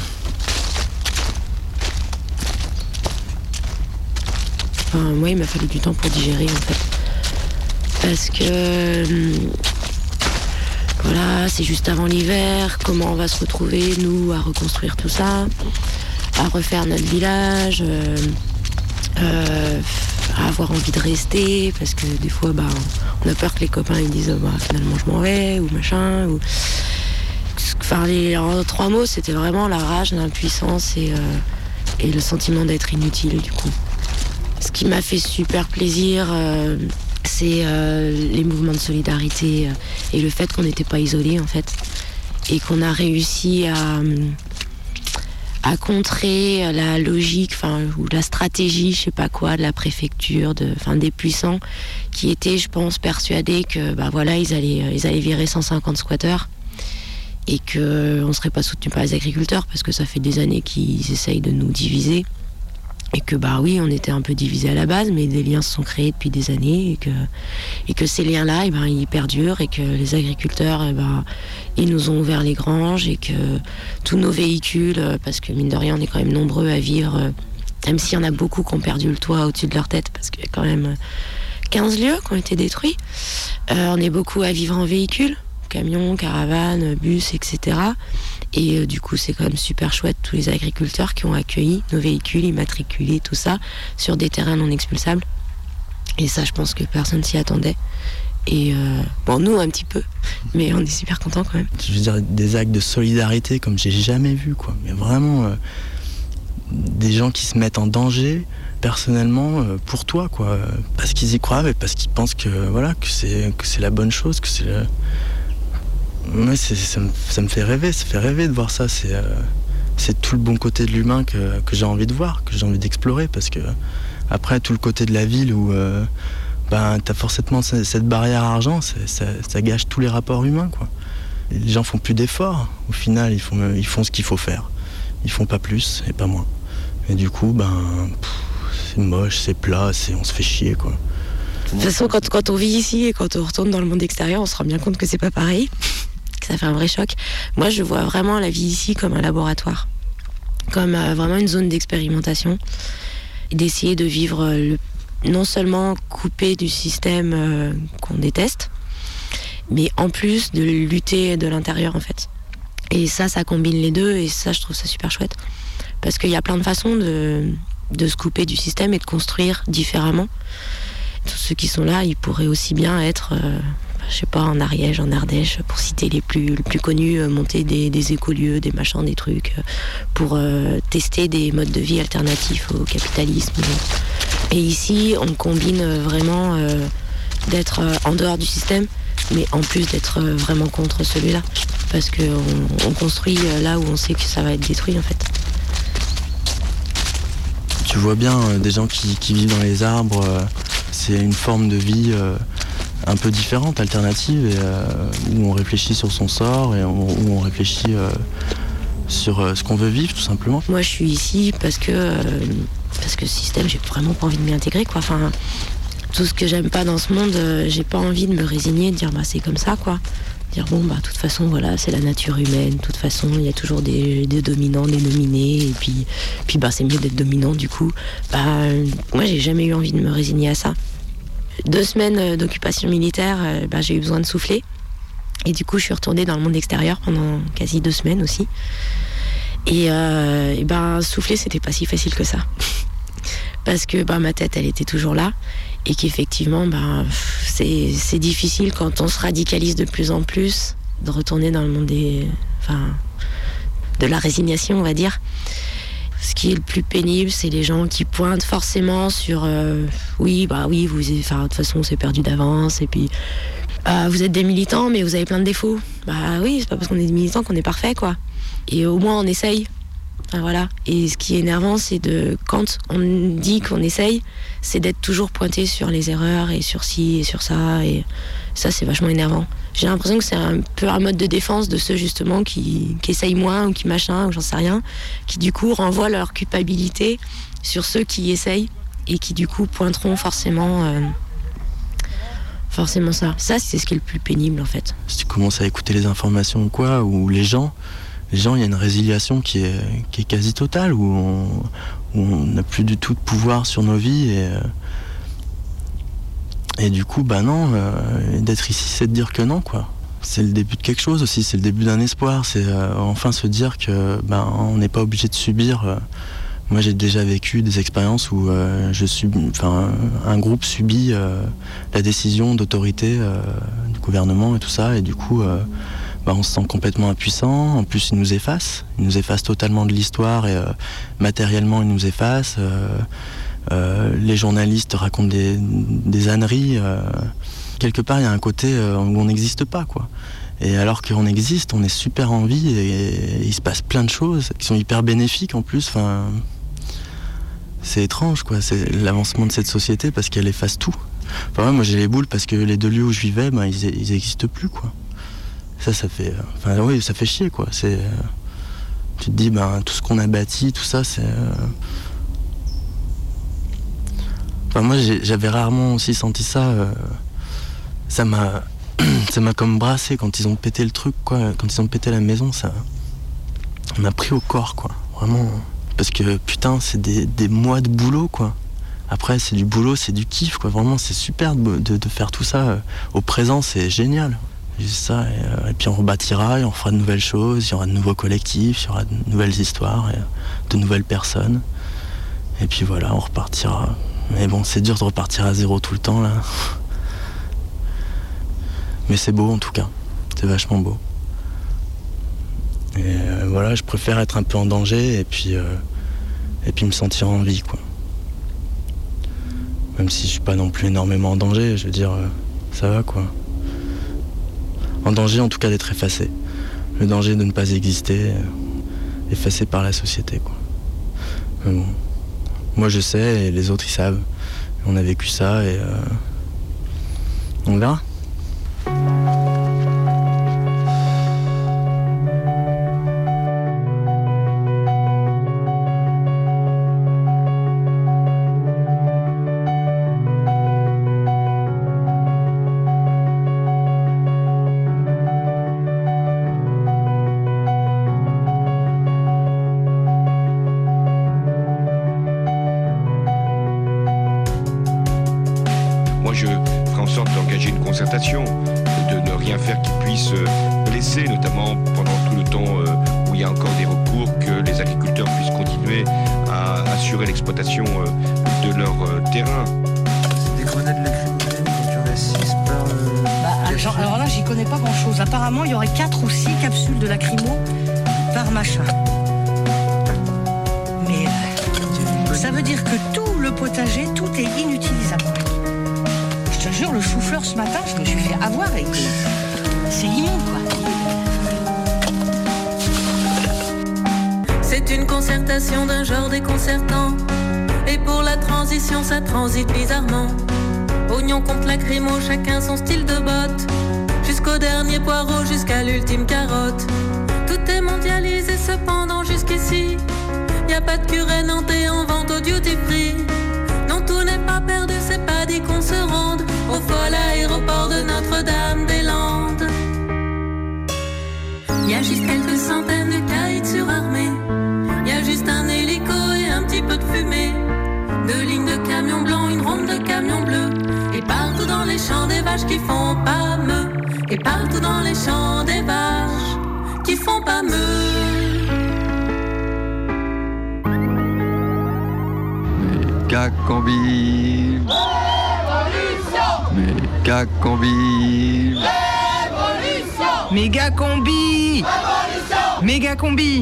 Enfin, moi, il m'a fallu du temps pour digérer, en fait. Parce que... Euh, voilà, c'est juste avant l'hiver. Comment on va se retrouver, nous, à reconstruire tout ça, à refaire notre village, euh, euh, à avoir envie de rester, parce que des fois, bah, on a peur que les copains ils disent, bah, finalement, je m'en vais, ou machin, ou... Enfin, les, en trois mots, c'était vraiment la rage, l'impuissance et, euh, et le sentiment d'être inutile, du coup. Ce qui m'a fait super plaisir, euh, c'est euh, les mouvements de solidarité euh, et le fait qu'on n'était pas isolés, en fait. Et qu'on a réussi à, à contrer la logique, enfin, ou la stratégie, je sais pas quoi, de la préfecture, de, enfin, des puissants, qui étaient, je pense, persuadés que, bah voilà, ils allaient, ils allaient virer cent cinquante squatteurs. Et qu'on ne serait pas soutenu par les agriculteurs parce que ça fait des années qu'ils essayent de nous diviser. Et que bah oui, on était un peu divisés à la base, mais des liens se sont créés depuis des années et que, et que ces liens-là, et ben, ils perdurent et que les agriculteurs, et ben, ils nous ont ouvert les granges et que tous nos véhicules, parce que mine de rien, on est quand même nombreux à vivre Même s'il y en a beaucoup qui ont perdu le toit au-dessus de leur tête, parce qu'il y a quand même quinze lieux qui ont été détruits. Euh, on est beaucoup à vivre en véhicule, camions, caravanes, bus, et cetera. Et euh, du coup, c'est quand même super chouette, tous les agriculteurs qui ont accueilli nos véhicules, immatriculés, tout ça, sur des terrains non expulsables. Et ça, je pense que personne s'y attendait. Et euh, bon, nous, un petit peu, mais on est super contents quand même. Je veux dire, des actes de solidarité comme j'ai jamais vu, quoi. Mais vraiment, euh, des gens qui se mettent en danger, personnellement, euh, pour toi, quoi. Parce qu'ils y croient et parce qu'ils pensent que, voilà, que c'est, que c'est la bonne chose, que c'est le... Ouais, c'est, ça, me, ça me fait rêver, ça fait rêver de voir ça. C'est, euh, c'est tout le bon côté de l'humain que, que j'ai envie de voir, que j'ai envie d'explorer. Parce que, après, tout le côté de la ville où... Euh, ben, t'as forcément cette barrière argent, ça, ça, ça gâche tous les rapports humains, quoi. Les gens font plus d'efforts. Au final, ils font, ils font ce qu'il faut faire. Ils font pas plus et pas moins. Et du coup, ben, pff, c'est moche, c'est plat, c'est, on se fait chier, quoi. De toute façon, quand, quand on vit ici et quand on retourne dans le monde extérieur, on se rend bien compte que c'est pas pareil, que ça fait un vrai choc. Moi, je vois vraiment la vie ici comme un laboratoire, comme euh, vraiment une zone d'expérimentation, et d'essayer de vivre le non seulement coupé du système euh, qu'on déteste, mais en plus de lutter de l'intérieur en fait. Et ça, ça combine les deux et ça, je trouve ça super chouette. Parce qu'il y a plein de façons de, de se couper du système et de construire différemment. Tous ceux qui sont là, ils pourraient aussi bien être, euh, je sais pas, en Ariège, en Ardèche, pour citer les plus, les plus connus, euh, monter des, des écolieux, des machins, des trucs, euh, pour euh, tester des modes de vie alternatifs au capitalisme. Et ici, on combine vraiment euh, d'être euh, en dehors du système, mais en plus d'être euh, vraiment contre celui-là. Parce qu'on on construit euh, là où on sait que ça va être détruit, en fait. Tu vois bien euh, des gens qui, qui vivent dans les arbres, euh, c'est une forme de vie euh, un peu différente, alternative, et, euh, où on réfléchit sur son sort et on, où on réfléchit euh, sur euh, ce qu'on veut vivre, tout simplement. Moi, je suis ici parce que... Euh, parce que ce système, j'ai vraiment pas envie de m'y intégrer, quoi. Enfin, tout ce que j'aime pas dans ce monde, euh, j'ai pas envie de me résigner, de dire bah c'est comme ça, quoi. Dire bon bah de toute façon voilà, c'est la nature humaine, de toute façon il y a toujours des, des dominants, des dominés, et puis puis bah c'est mieux d'être dominant du coup. Bah euh, moi j'ai jamais eu envie de me résigner à ça. Deux semaines d'occupation militaire, euh, bah j'ai eu besoin de souffler, et du coup je suis retournée dans le monde extérieur pendant quasi deux semaines aussi. Et, euh, et ben souffler c'était pas si facile que ça. Parce que bah, ma tête elle était toujours là et qu'effectivement bah, c'est, c'est difficile quand on se radicalise de plus en plus de retourner dans le monde des, enfin, de la résignation on va dire. Ce qui est le plus pénible c'est les gens qui pointent forcément sur euh, oui bah oui vous enfin, de toute façon c'est perdu d'avance et puis euh, vous êtes des militants mais vous avez plein de défauts. Bah oui c'est pas parce qu'on est des militants qu'on est parfait quoi. Et au moins on essaye. Enfin, voilà. Et ce qui est énervant, c'est de quand on dit qu'on essaye, c'est d'être toujours pointé sur les erreurs et sur ci et sur ça. Et ça, c'est vachement énervant. J'ai l'impression que c'est un peu un mode de défense de ceux justement qui, qui essayent moins ou qui machin ou j'en sais rien, qui du coup renvoient leur culpabilité sur ceux qui essayent et qui du coup pointeront forcément. Euh, forcément ça. Ça, c'est ce qui est le plus pénible en fait. Si tu commences à écouter les informations ou quoi, ou les gens. Les gens, il y a une résiliation qui est, qui est quasi totale, où on où on n'a plus du tout de pouvoir sur nos vies. Et, et du coup, bah non, euh, d'être ici, c'est de dire que non, quoi. C'est le début de quelque chose aussi, c'est le début d'un espoir. C'est euh, enfin se dire que bah, on n'est pas obligé de subir. Euh, moi, j'ai déjà vécu des expériences où euh, je sub, enfin, un groupe subit euh, la décision d'autorité euh, du gouvernement et tout ça, et du coup... Euh, Bah, on se sent complètement impuissant, en plus il nous efface, il nous efface totalement de l'histoire et euh, matériellement il nous efface. Euh, euh, les journalistes racontent des, des âneries. Euh, quelque part il y a un côté euh, où on n'existe pas quoi. Et alors qu'on existe, on est super en vie et, et, et il se passe plein de choses qui sont hyper bénéfiques en plus. Enfin, c'est étrange quoi, c'est l'avancement de cette société parce qu'elle efface tout. Enfin ouais, moi j'ai les boules parce que les deux lieux où je vivais, ben, ils, ils existent plus quoi. Ça, ça fait, enfin oui, ça fait chier quoi. C'est, euh, tu te dis, ben tout ce qu'on a bâti, tout ça, c'est. Euh... Enfin moi, j'ai, j'avais rarement aussi senti ça. Euh... Ça m'a, ça m'a comme brassé quand ils ont pété le truc quoi. Quand ils ont pété la maison, ça m'a pris au corps quoi. Vraiment. parce que putain, c'est des, des mois de boulot, quoi. Après, c'est du boulot, c'est du kiff, quoi. Vraiment, c'est super de, de, de faire tout ça. Au présent, c'est génial. Juste ça, et, euh, et puis on rebâtira, et on fera de nouvelles choses, il y aura de nouveaux collectifs, il y aura de nouvelles histoires, et, de nouvelles personnes. Et puis voilà, on repartira. Mais bon, c'est dur de repartir à zéro tout le temps, là. Mais c'est beau, en tout cas. C'est vachement beau. Et euh, voilà, je préfère être un peu en danger, et puis, euh, et puis me sentir en vie, quoi. Même si je suis pas non plus énormément en danger, je veux dire, euh, ça va, quoi. En danger, en tout cas, d'être effacé. Le danger de ne pas exister, euh, effacé par la société, quoi. Mais bon, moi je sais, et les autres ils savent. On a vécu ça, et euh, on verra. Moi, je ferai en sorte d'engager une concertation, de ne rien faire qui puisse blesser, notamment pendant tout le temps où il y a encore des recours, que les agriculteurs puissent continuer à assurer l'exploitation de leur terrain. C'est des grenades lacrymogènes quand il y en a six par... Euh, bah, genre, alors là, j'y connais pas grand-chose. Apparemment, il y aurait quatre ou six capsules de lacrymo par machin. Mais euh, ça veut dire que tout le potager, tout est inutilisable. Je te jure, le chou-fleur ce matin, je me suis fait avoir et c'est immonde, quoi. C'est une concertation d'un genre déconcertant. Et pour la transition, ça transite bizarrement. Oignon contre lacrymo, chacun son style de botte. Jusqu'au dernier poireau, jusqu'à l'ultime carotte. Tout est mondialisé cependant jusqu'ici. Y a pas de curé nantais en vente au duty free. Non, tout n'est pas perdu, c'est pas dit qu'on se rende au fol aéroport de Notre-Dame-des-Landes. Y a juste quelques centaines de caïds surarmés. Y a juste un hélico et un petit peu de fumée. Deux lignes de camions blancs, une ronde de camions bleus. Et partout dans les champs des vaches qui font pas meuh. Et partout dans les champs des vaches qui font pas meuh. Méga-combi, Méga-combi, Méga-combi, Méga-combi.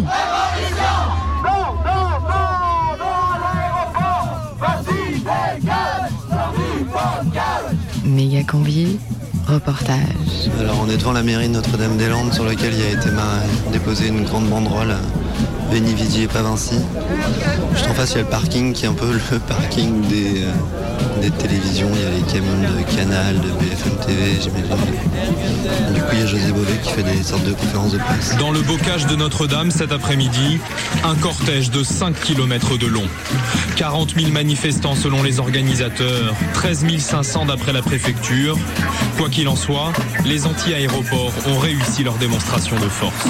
Méga-combi, reportage. Alors on est devant la mairie de Notre-Dame-des-Landes sur laquelle il a été déposé une grande banderole. Béni, Vidi et Pavinci. Juste en face, il y a le parking qui est un peu le parking des, euh, des télévisions. Il y a les camions de Canal, de B F M T V, j'imagine. Du coup, il y a José Bové qui fait des sortes de conférences de presse. Dans le bocage de Notre-Dame cet après-midi, un cortège de cinq kilomètres de long. quarante mille manifestants selon les organisateurs, treize mille cinq cents d'après la préfecture. Quoi qu'il en soit, les anti-aéroports ont réussi leur démonstration de force.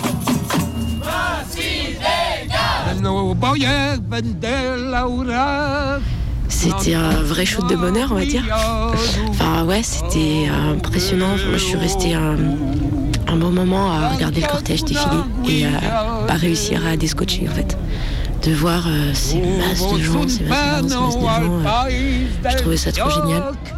C'était un vrai shoot de bonheur, on va dire. Enfin ouais, c'était impressionnant. Moi, je suis restée un, un bon moment à regarder le cortège défiler et à, à réussir à déscotcher en fait. De voir euh, ces masses de gens, ces masses de gens, ces masses de gens, euh, je trouvais ça trop génial.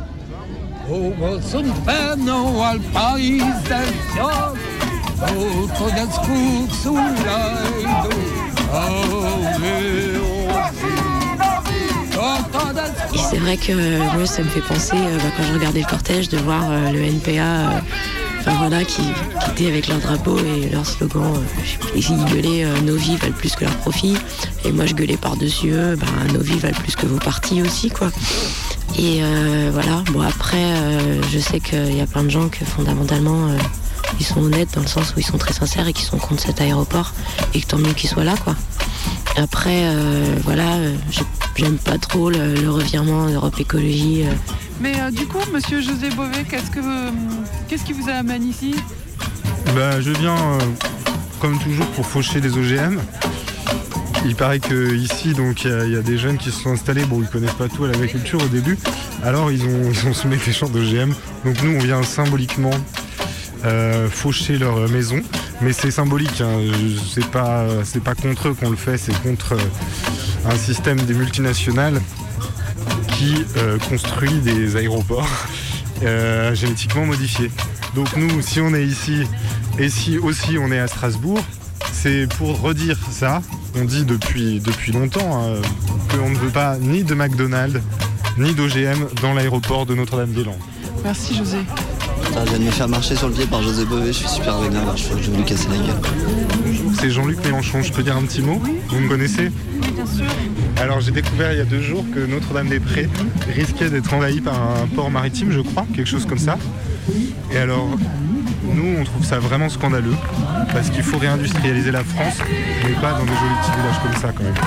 Et c'est vrai que euh, moi ça me fait penser euh, bah, quand je regardais le cortège de voir euh, le N P A euh, enfin voilà qui, qui était avec leur drapeau et leur slogan euh, ils gueulaient euh, nos vies valent plus que leurs profits et moi je gueulais par dessus eux bah, nos vies valent plus que vos partis aussi quoi. Et euh, voilà bon après euh, je sais qu'il y a plein de gens que fondamentalement euh, ils sont honnêtes dans le sens où ils sont très sincères et qu'ils sont contre cet aéroport et que tant mieux qu'ils soient là quoi. Après euh, voilà euh, j'aime pas trop le, le revirement d'Europe Écologie. Euh. Mais euh, du coup monsieur José Bové, qu'est-ce que euh, qu'est-ce qui vous amène ici? Ben, je viens euh, comme toujours pour faucher les O G M Il paraît qu'ici, donc, il y, y a des jeunes qui se sont installés. Bon, ils connaissent pas tout à l'agriculture au début. Alors, ils ont, ils ont semé des champs d'O G M. Donc, nous, on vient symboliquement euh, faucher leur maison. Mais c'est symbolique. Hein. C'est pas, c'est pas contre eux qu'on le fait. C'est contre euh, un système des multinationales qui euh, construit des aéroports euh, génétiquement modifiés. Donc, nous, si on est ici et si aussi on est à Strasbourg, c'est pour redire ça. On dit depuis, depuis longtemps hein, qu'on ne veut pas ni de McDonald's ni d'O G M dans l'aéroport de Notre-Dame-des-Landes. Merci José. Putain, je viens de me faire marcher sur le pied par José Bové, je suis super vénère, je crois que je vais lui casser la gueule. Bonjour, c'est Jean-Luc Mélenchon, je peux dire un petit mot? Vous me connaissez? Oui, bien sûr. Alors j'ai découvert il y a deux jours que Notre-Dame-des-Prés risquait d'être envahi par un port maritime, je crois, quelque chose comme ça. Et alors, nous on trouve ça vraiment scandaleux, parce qu'il faut réindustrialiser la France, mais pas dans des jolis petits villages comme ça quand même.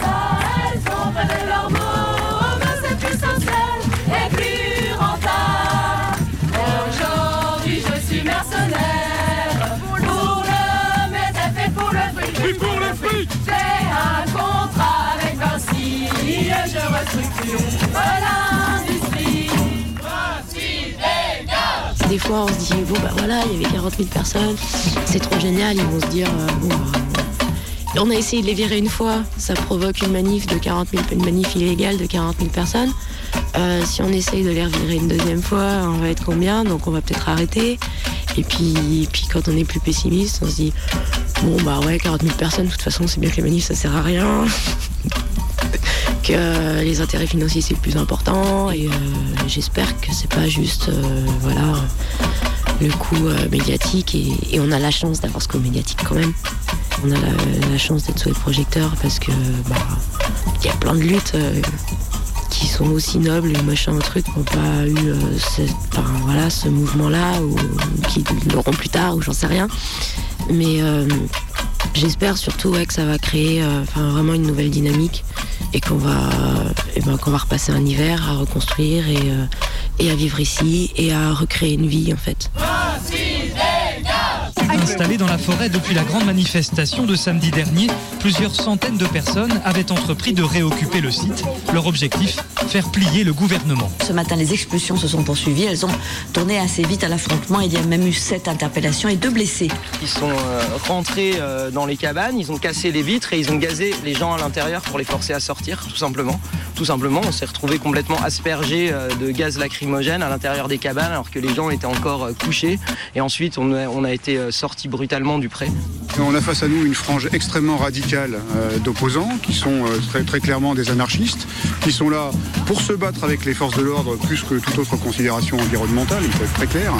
Aujourd'hui je suis mercenaire pour le métaphe et pour le fric. Oui, pour le fric. J'ai un contrat avec Vinci, je restructure l'industrie. Vinci dégage. Des fois on se dit bon bah voilà il y avait quarante mille personnes, c'est trop génial, ils vont se dire euh, bon bah, on a essayé de les virer une fois, ça provoque une manif de quarante mille, une manif illégale de quarante mille personnes. Euh, si on essaye de les revirer une deuxième fois, on va être combien? Donc on va peut-être arrêter. Et puis, et puis quand on est plus pessimiste, on se dit bon bah ouais quarante mille personnes, de toute façon c'est bien que les manifs ça sert à rien. Que les intérêts financiers c'est le plus important. Et euh, j'espère que c'est pas juste euh, voilà le coup euh, médiatique et, et on a la chance d'avoir ce coup médiatique quand même. On a la, la chance d'être sous les projecteurs parce que bah il y a plein de luttes euh, qui sont aussi nobles et machin truc qui n'ont pas eu euh, ce, enfin, voilà, ce mouvement-là ou qui l'auront plus tard ou j'en sais rien. Mais euh, j'espère surtout ouais, que ça va créer euh, vraiment une nouvelle dynamique et qu'on va, et ben, qu'on va repasser un hiver à reconstruire et, euh, et à vivre ici et à recréer une vie en fait. Installés dans la forêt depuis la grande manifestation de samedi dernier, plusieurs centaines de personnes avaient entrepris de réoccuper le site. Leur objectif, faire plier le gouvernement. Ce matin, les expulsions se sont poursuivies. Elles ont tourné assez vite à l'affrontement. Il y a même eu sept interpellations et deux blessés. Ils sont euh, rentrés euh, dans les cabanes, ils ont cassé les vitres et ils ont gazé les gens à l'intérieur pour les forcer à sortir, tout simplement. Tout simplement, on s'est retrouvés complètement aspergés euh, de gaz lacrymogène à l'intérieur des cabanes alors que les gens étaient encore euh, couchés. Et ensuite, on a, on a été euh, sortis brutalement du pré. On a face à nous une frange extrêmement radicale euh, d'opposants qui sont euh, très, très clairement des anarchistes, qui sont là pour se battre avec les forces de l'ordre plus que toute autre considération environnementale, il faut être très clair.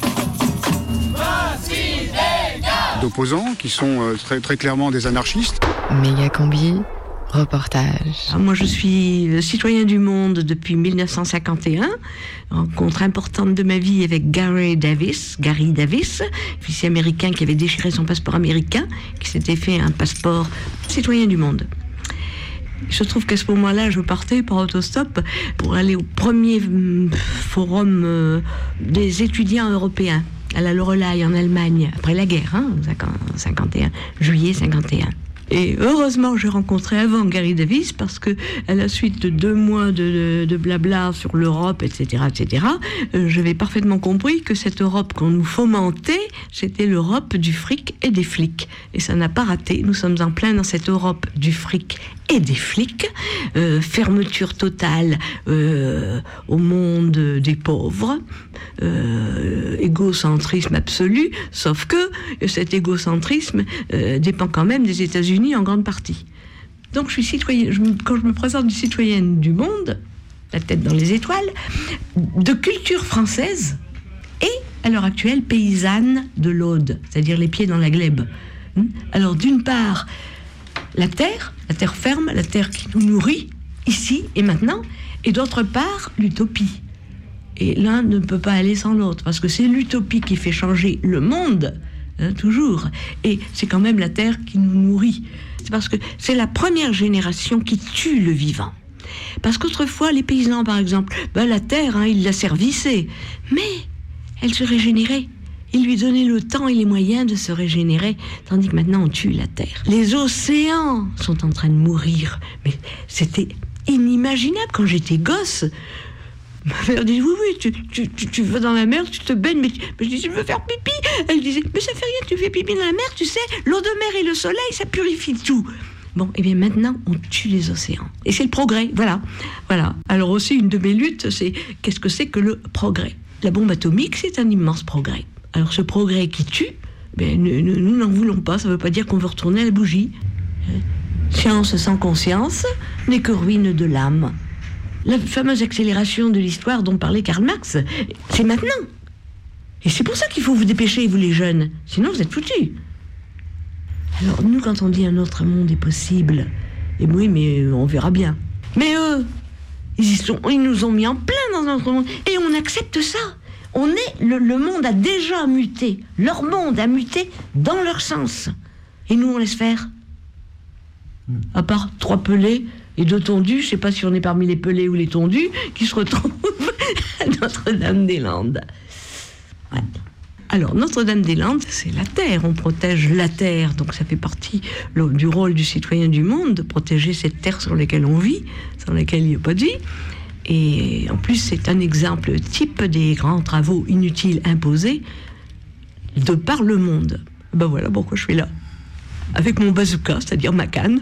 D'opposants qui sont euh, très, très clairement des anarchistes. Mégacombi, reportage. Moi, je suis citoyen du monde depuis mille neuf cent cinquante et un. Rencontre importante de ma vie avec Gary Davis, Gary Davis, officier américain qui avait déchiré son passeport américain, qui s'était fait un passeport citoyen du monde. Il se trouve qu'à ce moment-là, je partais par autostop pour aller au premier forum euh, des étudiants européens à la Loreley en Allemagne, après la guerre, hein, cinquante et un, juillet cinquante et un. Et heureusement, j'ai rencontré avant Gary Davis parce que, à la suite de deux mois de, de, de blabla sur l'Europe, et cetera, et cetera, euh, j'avais parfaitement compris que cette Europe qu'on nous fomentait, c'était l'Europe du fric et des flics. Et ça n'a pas raté. Nous sommes en plein dans cette Europe du fric et des flics, euh, fermeture totale euh, au monde des pauvres, euh, égocentrisme absolu, sauf que cet égocentrisme euh, dépend quand même des États-Unis en grande partie. Donc je suis citoyenne, je, quand je me présente citoyenne du monde, la tête dans les étoiles, de culture française et, à l'heure actuelle, paysanne de l'Aude, c'est-à-dire les pieds dans la glèbe. Alors d'une part, la terre, la terre ferme, la terre qui nous nourrit, ici et maintenant, et d'autre part, l'utopie. Et l'un ne peut pas aller sans l'autre, parce que c'est l'utopie qui fait changer le monde, hein, toujours, et c'est quand même la terre qui nous nourrit. C'est parce que c'est la première génération qui tue le vivant. Parce qu'autrefois, les paysans, par exemple, ben, la terre, hein, ils la servissaient, mais elle se régénérait. il lui donnait le temps et les moyens de se régénérer, tandis que maintenant on tue la Terre. Les océans sont en train de mourir, mais c'était inimaginable quand j'étais gosse. Ma mère disait, oui, oui, tu, tu, tu, tu vas dans la mer, tu te baignes, mais, mais je disais, je veux faire pipi. Elle disait, mais ça fait rien, tu fais pipi dans la mer, tu sais, l'eau de mer et le soleil, ça purifie tout. Bon, et bien maintenant, on tue les océans. Et c'est le progrès, voilà. Voilà. Alors aussi, une de mes luttes, c'est qu'est-ce que c'est que le progrès ? La bombe atomique, c'est un immense progrès. Alors ce progrès qui tue, ben, nous, nous n'en voulons pas, ça ne veut pas dire qu'on veut retourner à la bougie. Science sans conscience n'est que ruine de l'âme. La fameuse accélération de l'histoire dont parlait Karl Marx, c'est maintenant. Et c'est pour ça qu'il faut vous dépêcher, vous les jeunes. Sinon, vous êtes foutus. Alors, nous, quand on dit un autre monde est possible, et oui, mais on verra bien. Mais eux, ils, y sont, ils nous ont mis en plein dans notre monde. Et on accepte ça. On est, le, le monde a déjà muté. Leur monde a muté dans leur sens. Et nous, on laisse faire. À part trois pelés et deux tondus, je ne sais pas si on est parmi les pelés ou les tondus, qui se retrouvent à Notre-Dame-des-Landes. Ouais. Alors, Notre-Dame-des-Landes, c'est la terre, on protège la terre, donc ça fait partie le, du rôle du citoyen du monde, de protéger cette terre sur laquelle on vit, sans laquelle il n'y a pas de vie. Et en plus, c'est un exemple type des grands travaux inutiles imposés de par le monde. Ben voilà pourquoi je suis là, avec mon bazooka, c'est-à-dire ma canne.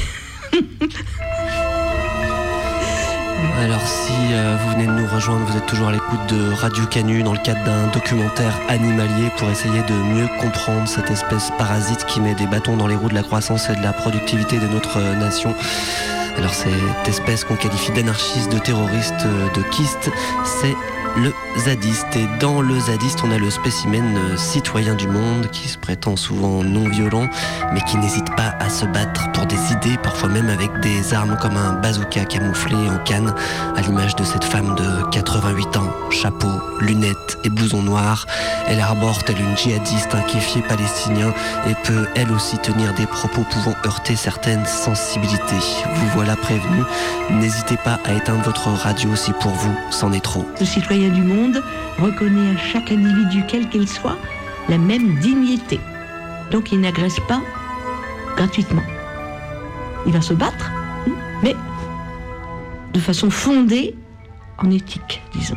Alors si euh, vous venez de nous rejoindre, vous êtes toujours à l'écoute de Radio Canu dans le cadre d'un documentaire animalier pour essayer de mieux comprendre cette espèce parasite qui met des bâtons dans les roues de la croissance et de la productivité de notre euh, nation. Alors cette espèce qu'on qualifie d'anarchiste, de terroriste, de kyste, c'est le zadiste. Et dans le zadiste, on a le spécimen citoyen du monde qui se prétend souvent non violent, mais qui n'hésite pas à se battre pour des idées, parfois même avec des armes comme un bazooka camouflé en canne, à l'image de cette femme de quatre-vingt-huit ans, chapeau, lunettes et blouson noir. Elle arbore telle une djihadiste, un kéfier palestinien, et peut elle aussi tenir des propos pouvant heurter certaines sensibilités. Vous voilà prévenu, n'hésitez pas à éteindre votre radio si pour vous c'en est trop. Le citoyen du monde reconnaît à chaque individu, quel qu'il soit, la même dignité. Donc il n'agresse pas gratuitement. Il va se battre, mais de façon fondée en éthique, disons.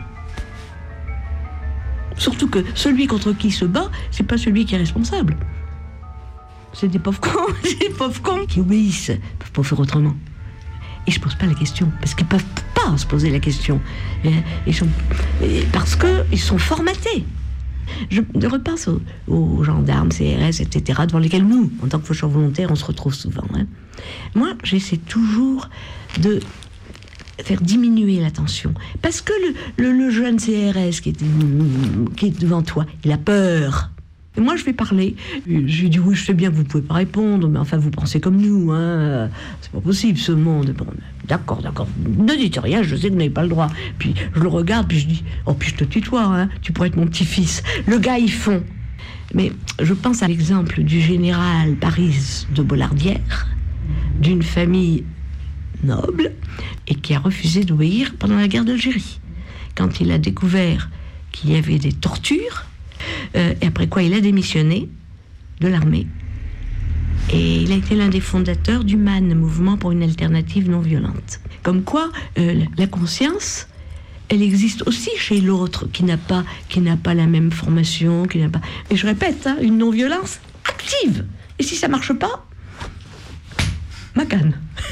Surtout que celui contre qui il se bat, c'est pas celui qui est responsable. C'est des pauvres cons, c'est des pauvres cons qui obéissent, ils peuvent pas faire autrement. Ils se posent pas la question, parce qu'ils peuvent pas se poser la question. Ils sont, parce qu'ils sont formatés. Je repasse aux, aux gendarmes, C R S, et cetera, devant lesquels nous, en tant que faucheurs volontaires, on se retrouve souvent. Hein. Moi, j'essaie toujours de faire diminuer la tension. Parce que le, le, le jeune C R S qui est, qui est devant toi, il a peur. Et moi, je vais parler. Je lui dis, oui, je sais bien que vous ne pouvez pas répondre, mais enfin, vous pensez comme nous, hein. C'est pas possible, ce monde. Bon, d'accord, d'accord. Ne dites rien, je sais que vous n'avez pas le droit. Puis, je le regarde, puis je dis, oh, puis je te tutoie, hein. Tu pourrais être mon petit-fils. Le gars, il fond. Mais je pense à l'exemple du général Paris de Bollardière, d'une famille noble, et qui a refusé d'obéir pendant la guerre d'Algérie. Quand il a découvert qu'il y avait des tortures, Euh, et après quoi il a démissionné de l'armée. Et il a été l'un des fondateurs du M A N, Mouvement pour une alternative non violente. Comme quoi, euh, la conscience, elle existe aussi chez l'autre qui n'a pas, qui n'a pas la même formation, qui n'a pas... Et je répète, hein, une non-violence active. Et si ça marche pas, ma canne.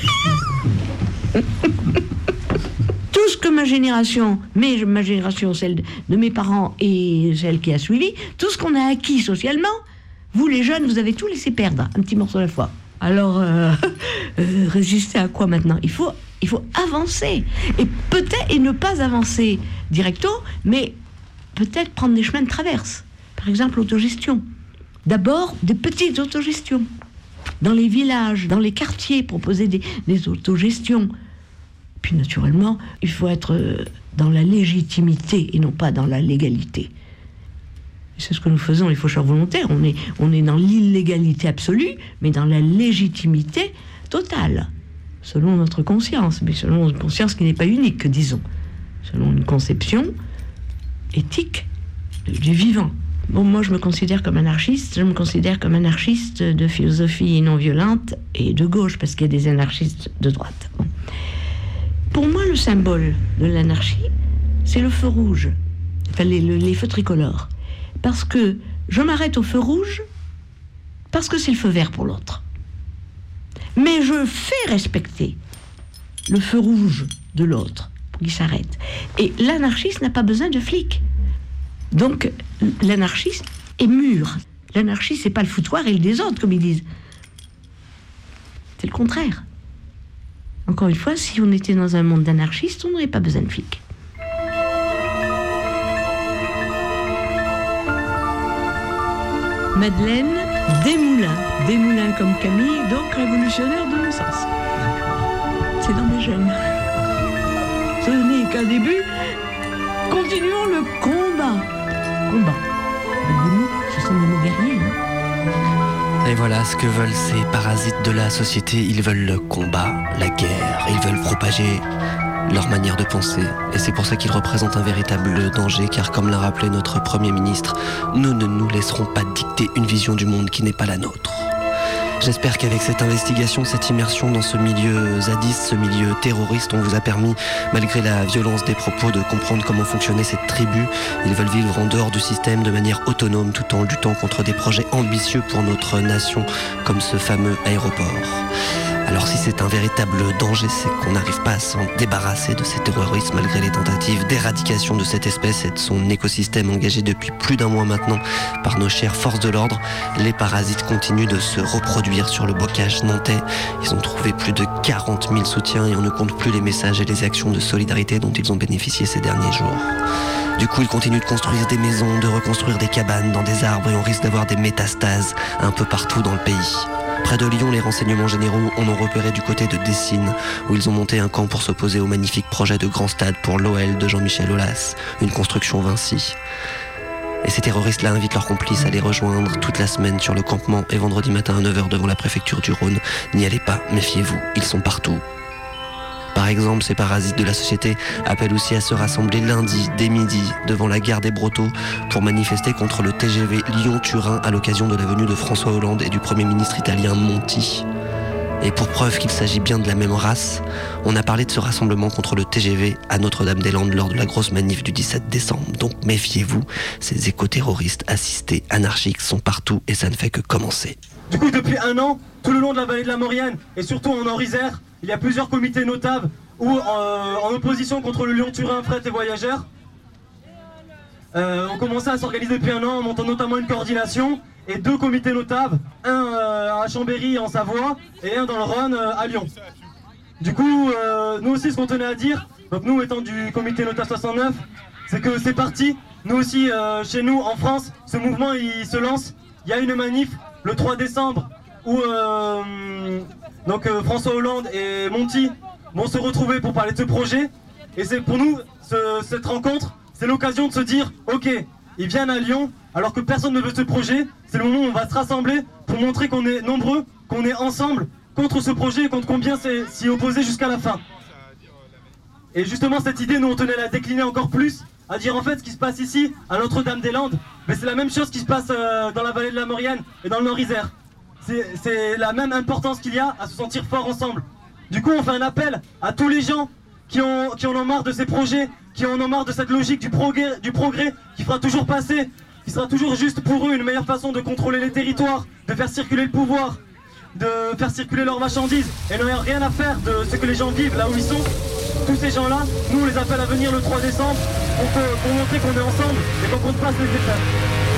Tout ce que ma génération, mais ma génération, celle de mes parents et celle qui a suivi, tout ce qu'on a acquis socialement, vous les jeunes, vous avez tout laissé perdre, un petit morceau à la fois. Alors, euh, euh, résister à quoi maintenant ? Il faut, il faut avancer. Et peut-être, et ne pas avancer directo, mais peut-être prendre des chemins de traverse. Par exemple, l'autogestion. D'abord, des petites autogestions. Dans les villages, dans les quartiers, proposer des, des autogestions. Puis naturellement, il faut être dans la légitimité et non pas dans la légalité. C'est ce que nous faisons, les faucheurs volontaires. On est, on est dans l'illégalité absolue, mais dans la légitimité totale, selon notre conscience, mais selon une conscience qui n'est pas unique, disons, selon une conception éthique du vivant. Bon, moi, je me considère comme anarchiste. Je me considère comme anarchiste de philosophie non violente et de gauche, parce qu'il y a des anarchistes de droite. Bon. Pour moi, le symbole de l'anarchie, c'est le feu rouge, enfin les, les feux tricolores. Parce que je m'arrête au feu rouge, parce que c'est le feu vert pour l'autre. Mais je fais respecter le feu rouge de l'autre pour qu'il s'arrête. Et l'anarchiste n'a pas besoin de flics. Donc, l'anarchiste est mûr. L'anarchiste, c'est pas le foutoir et le désordre, comme ils disent. C'est le contraire. Encore une fois, si on était dans un monde d'anarchistes, on n'aurait pas besoin de flics. Madeleine Desmoulins. Desmoulins comme Camille, donc révolutionnaire de naissance. C'est dans mes gènes. Ce n'est qu'un début. Continuons le combat. Combat. Avec des mots, ce sont des mots guerriers, hein. Et voilà ce que veulent ces parasites de la société. Ils veulent le combat, la guerre. Ils veulent propager leur manière de penser. Et c'est pour ça qu'ils représentent un véritable danger, car comme l'a rappelé notre Premier ministre, nous ne nous laisserons pas dicter une vision du monde qui n'est pas la nôtre. J'espère qu'avec cette investigation, cette immersion dans ce milieu zadiste, ce milieu terroriste, on vous a permis, malgré la violence des propos, de comprendre comment fonctionnait cette tribu. Ils veulent vivre en dehors du système de manière autonome, tout en luttant contre des projets ambitieux pour notre nation, comme ce fameux aéroport. Alors si c'est un véritable danger, c'est qu'on n'arrive pas à s'en débarrasser de ces terroristes malgré les tentatives d'éradication de cette espèce et de son écosystème engagé depuis plus d'un mois maintenant par nos chères forces de l'ordre. Les parasites continuent de se reproduire sur le bocage nantais. Ils ont trouvé plus de quarante mille soutiens et on ne compte plus les messages et les actions de solidarité dont ils ont bénéficié ces derniers jours. Du coup, ils continuent de construire des maisons, de reconstruire des cabanes dans des arbres et on risque d'avoir des métastases un peu partout dans le pays. Près de Lyon, les renseignements généraux en ont repéré du côté de Dessines, où ils ont monté un camp pour s'opposer au magnifique projet de grand stade pour l'O L de Jean-Michel Aulas, une construction Vinci. Et ces terroristes-là invitent leurs complices à les rejoindre toute la semaine sur le campement et vendredi matin à neuf heures devant la préfecture du Rhône. N'y allez pas, méfiez-vous, ils sont partout. Par exemple, ces parasites de la société appellent aussi à se rassembler lundi, dès midi, devant la gare des Brotteaux, pour manifester contre le T G V Lyon-Turin à l'occasion de la venue de François Hollande et du Premier ministre italien Monti. Et pour preuve qu'il s'agit bien de la même race, on a parlé de ce rassemblement contre le T G V à Notre-Dame-des-Landes lors de la grosse manif du dix-sept décembre. Donc méfiez-vous, ces éco-terroristes assistés anarchiques sont partout et ça ne fait que commencer. Du coup, depuis un an, tout le long de la vallée de la Maurienne et surtout en Henri-Isère, il y a plusieurs comités notables ou euh, en opposition contre le Lyon-Turin fret et voyageurs. Euh, on commençait à s'organiser depuis un an en montant notamment une coordination et deux comités notables, un euh, à Chambéry en Savoie et un dans le Rhône euh, à Lyon. Du coup, euh, nous aussi ce qu'on tenait à dire, donc nous étant du comité notable soixante-neuf, c'est que c'est parti. Nous aussi, euh, chez nous en France, ce mouvement il se lance. Il y a une manif le trois décembre où euh, donc, euh, François Hollande et Monti vont se retrouver pour parler de ce projet. Et c'est pour nous, ce, cette rencontre, c'est l'occasion de se dire, ok, ils viennent à Lyon, alors que personne ne veut ce projet. C'est le moment où on va se rassembler pour montrer qu'on est nombreux, qu'on est ensemble contre ce projet et contre combien c'est s'y opposer jusqu'à la fin. Et justement, cette idée, nous on tenait à la décliner encore plus, à dire en fait ce qui se passe ici, à Notre-Dame-des-Landes, mais c'est la même chose qui se passe euh, dans la vallée de la Maurienne et dans le Nord-Isère. C'est la même importance qu'il y a à se sentir fort ensemble. Du coup, on fait un appel à tous les gens qui, ont, qui en ont marre de ces projets, qui en ont marre de cette logique du progrès, du progrès qui fera toujours passer, qui sera toujours juste pour eux une meilleure façon de contrôler les territoires, de faire circuler le pouvoir, de faire circuler leurs marchandises et n'ayant rien à faire de ce que les gens vivent là où ils sont. Tous ces gens-là, nous on les appelle à venir le trois décembre pour, pour montrer qu'on est ensemble et qu'on compte pas se laisser faire.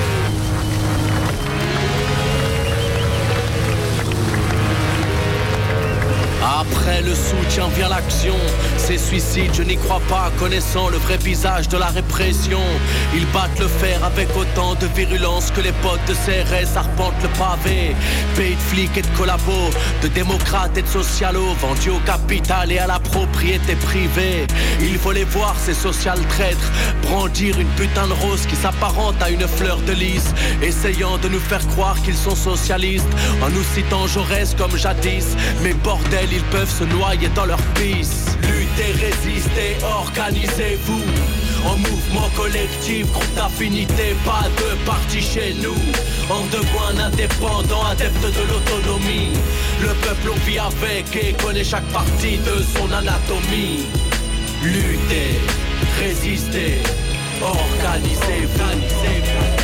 Après le soutien vient l'action. Ces suicides, je n'y crois pas, connaissant le vrai visage de la répression. Ils battent le fer avec autant de virulence que les potes de C R S arpentent le pavé. Pays de flics et de collabos, de démocrates et de socialos, vendus au capital et à la propriété privée. Il faut les voir, ces social traîtres, brandir une putain de rose qui s'apparente à une fleur de lys, essayant de nous faire croire qu'ils sont socialistes, en nous citant Jaurès comme jadis. Mais bordel, ils peuvent se noyer dans leur pisse. Luttez, résistez, organisez-vous. En mouvement collectif, groupe d'affinité, pas de parti chez nous. En debout un indépendant, adepte de l'autonomie. Le peuple on vit avec et connaît chaque partie de son anatomie. Lutter, résister, organiser, organiser.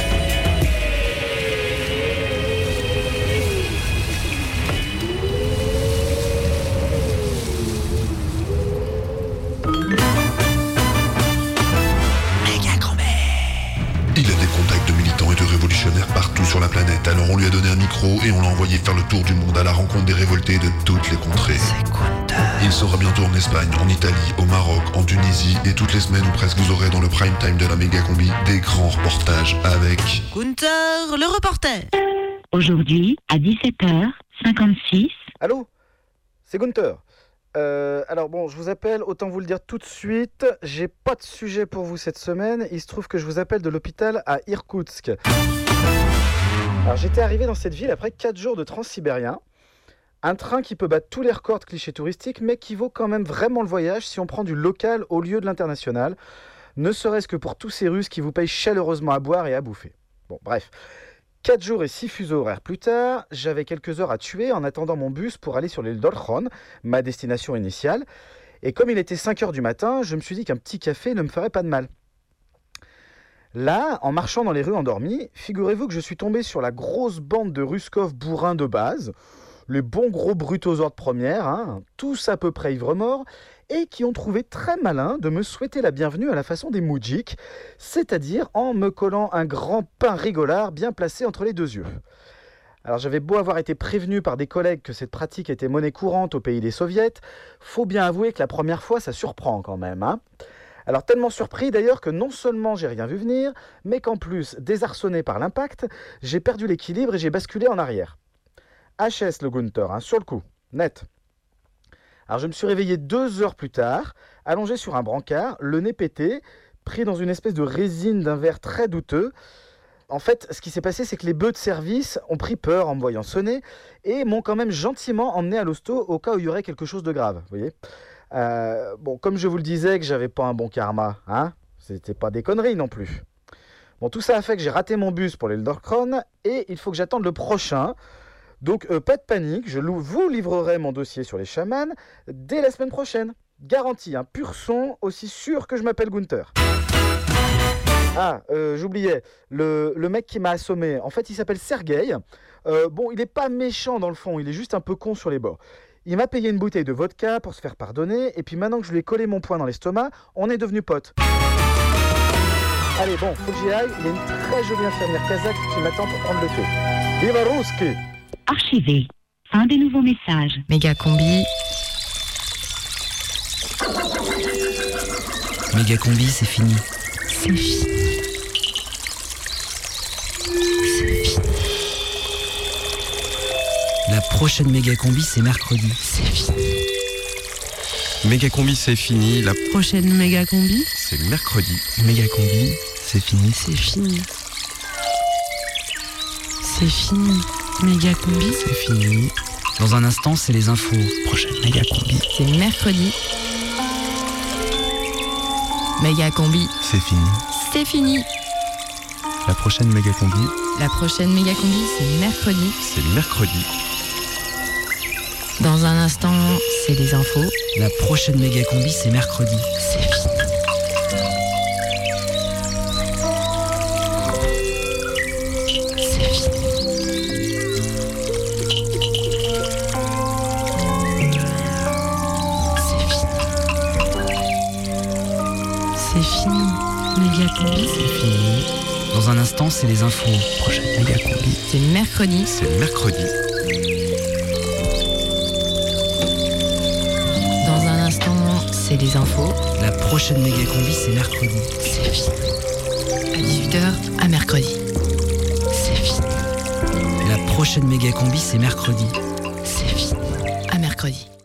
Il a des contacts de militants et de révolutionnaires partout sur la planète, alors on lui a donné un micro et on l'a envoyé faire le tour du monde à la rencontre des révoltés de toutes les contrées. Il sera bientôt en Espagne, en Italie, au Maroc, en Tunisie, et toutes les semaines ou presque vous aurez dans le prime time de la méga combi des grands reportages avec Gunther, le reporter. Aujourd'hui, à dix-sept heures cinquante-six. Allô ? C'est Gunther. Euh, alors bon, je vous appelle, autant vous le dire tout de suite, j'ai pas de sujet pour vous cette semaine, il se trouve que je vous appelle de l'hôpital à Irkoutsk. Alors j'étais arrivé dans cette ville après quatre jours de transsibérien, un train qui peut battre tous les records de clichés touristiques, mais qui vaut quand même vraiment le voyage si on prend du local au lieu de l'international, ne serait-ce que pour tous ces Russes qui vous payent chaleureusement à boire et à bouffer. Bon, bref. Quatre jours et six fuseaux horaires plus tard, j'avais quelques heures à tuer en attendant mon bus pour aller sur l'île d'Olkhon, ma destination initiale. Et comme il était cinq heures du matin, je me suis dit qu'un petit café ne me ferait pas de mal. Là, en marchant dans les rues endormies, figurez-vous que je suis tombé sur la grosse bande de Ruskov bourrins de base, les bons gros brutosaures de première, hein, tous à peu près ivres-morts, et qui ont trouvé très malin de me souhaiter la bienvenue à la façon des moudjiks, c'est-à-dire en me collant un grand pain rigolard bien placé entre les deux yeux. Alors j'avais beau avoir été prévenu par des collègues que cette pratique était monnaie courante au pays des soviets, faut bien avouer que la première fois ça surprend quand même, hein. Alors tellement surpris d'ailleurs que non seulement j'ai rien vu venir, mais qu'en plus, désarçonné par l'impact, j'ai perdu l'équilibre et j'ai basculé en arrière. H S le Gunther, hein, sur le coup, net. Alors je me suis réveillé deux heures plus tard, allongé sur un brancard, le nez pété, pris dans une espèce de résine d'un verre très douteux. En fait, ce qui s'est passé, c'est que les bœufs de service ont pris peur en me voyant sonner et m'ont quand même gentiment emmené à l'hosto au cas où il y aurait quelque chose de grave, vous voyez. Euh, bon, comme je vous le disais que j'avais pas un bon karma, hein, c'était pas des conneries non plus. Bon, tout ça a fait que j'ai raté mon bus pour l'île d'Olkhon et il faut que j'attende le prochain. Donc, euh, pas de panique, je vous livrerai mon dossier sur les chamans dès la semaine prochaine. Garantie, un pur son, aussi sûr que je m'appelle Gunther. Ah, euh, j'oubliais, le, le mec qui m'a assommé, en fait, il s'appelle Sergueï. Euh, bon, il est pas méchant dans le fond, il est juste un peu con sur les bords. Il m'a payé une bouteille de vodka pour se faire pardonner, et puis maintenant que je lui ai collé mon poing dans l'estomac, on est devenus potes. Allez, bon, faut que j'y aille, il y a une très jolie infirmière kazakh qui m'attend pour prendre le thé. Viva Ruski! Archivé. Fin des nouveaux messages. Méga combi. Méga combi, c'est fini. C'est fini. C'est fini. La prochaine méga combi, c'est mercredi. C'est fini. Méga combi, c'est fini. La prochaine méga combi, c'est mercredi. Méga combi, c'est fini. C'est fini. C'est fini. Méga combi, c'est fini. Dans un instant, c'est les infos. Prochaine méga combi, c'est mercredi. Méga combi, c'est fini. C'est fini. La prochaine méga combi. La prochaine méga combi, c'est mercredi. C'est mercredi. Dans un instant, c'est les infos. La prochaine méga combi, c'est mercredi. C'est fini. C'est fini. Méga combi, c'est fini. Dans un instant, c'est les infos. Prochaine méga combi, c'est mercredi. C'est mercredi. Dans un instant, c'est les infos. La prochaine méga combi, c'est mercredi. C'est fini. À dix-huit heures, à mercredi. C'est fini. La prochaine méga combi, c'est mercredi. C'est fini. À mercredi.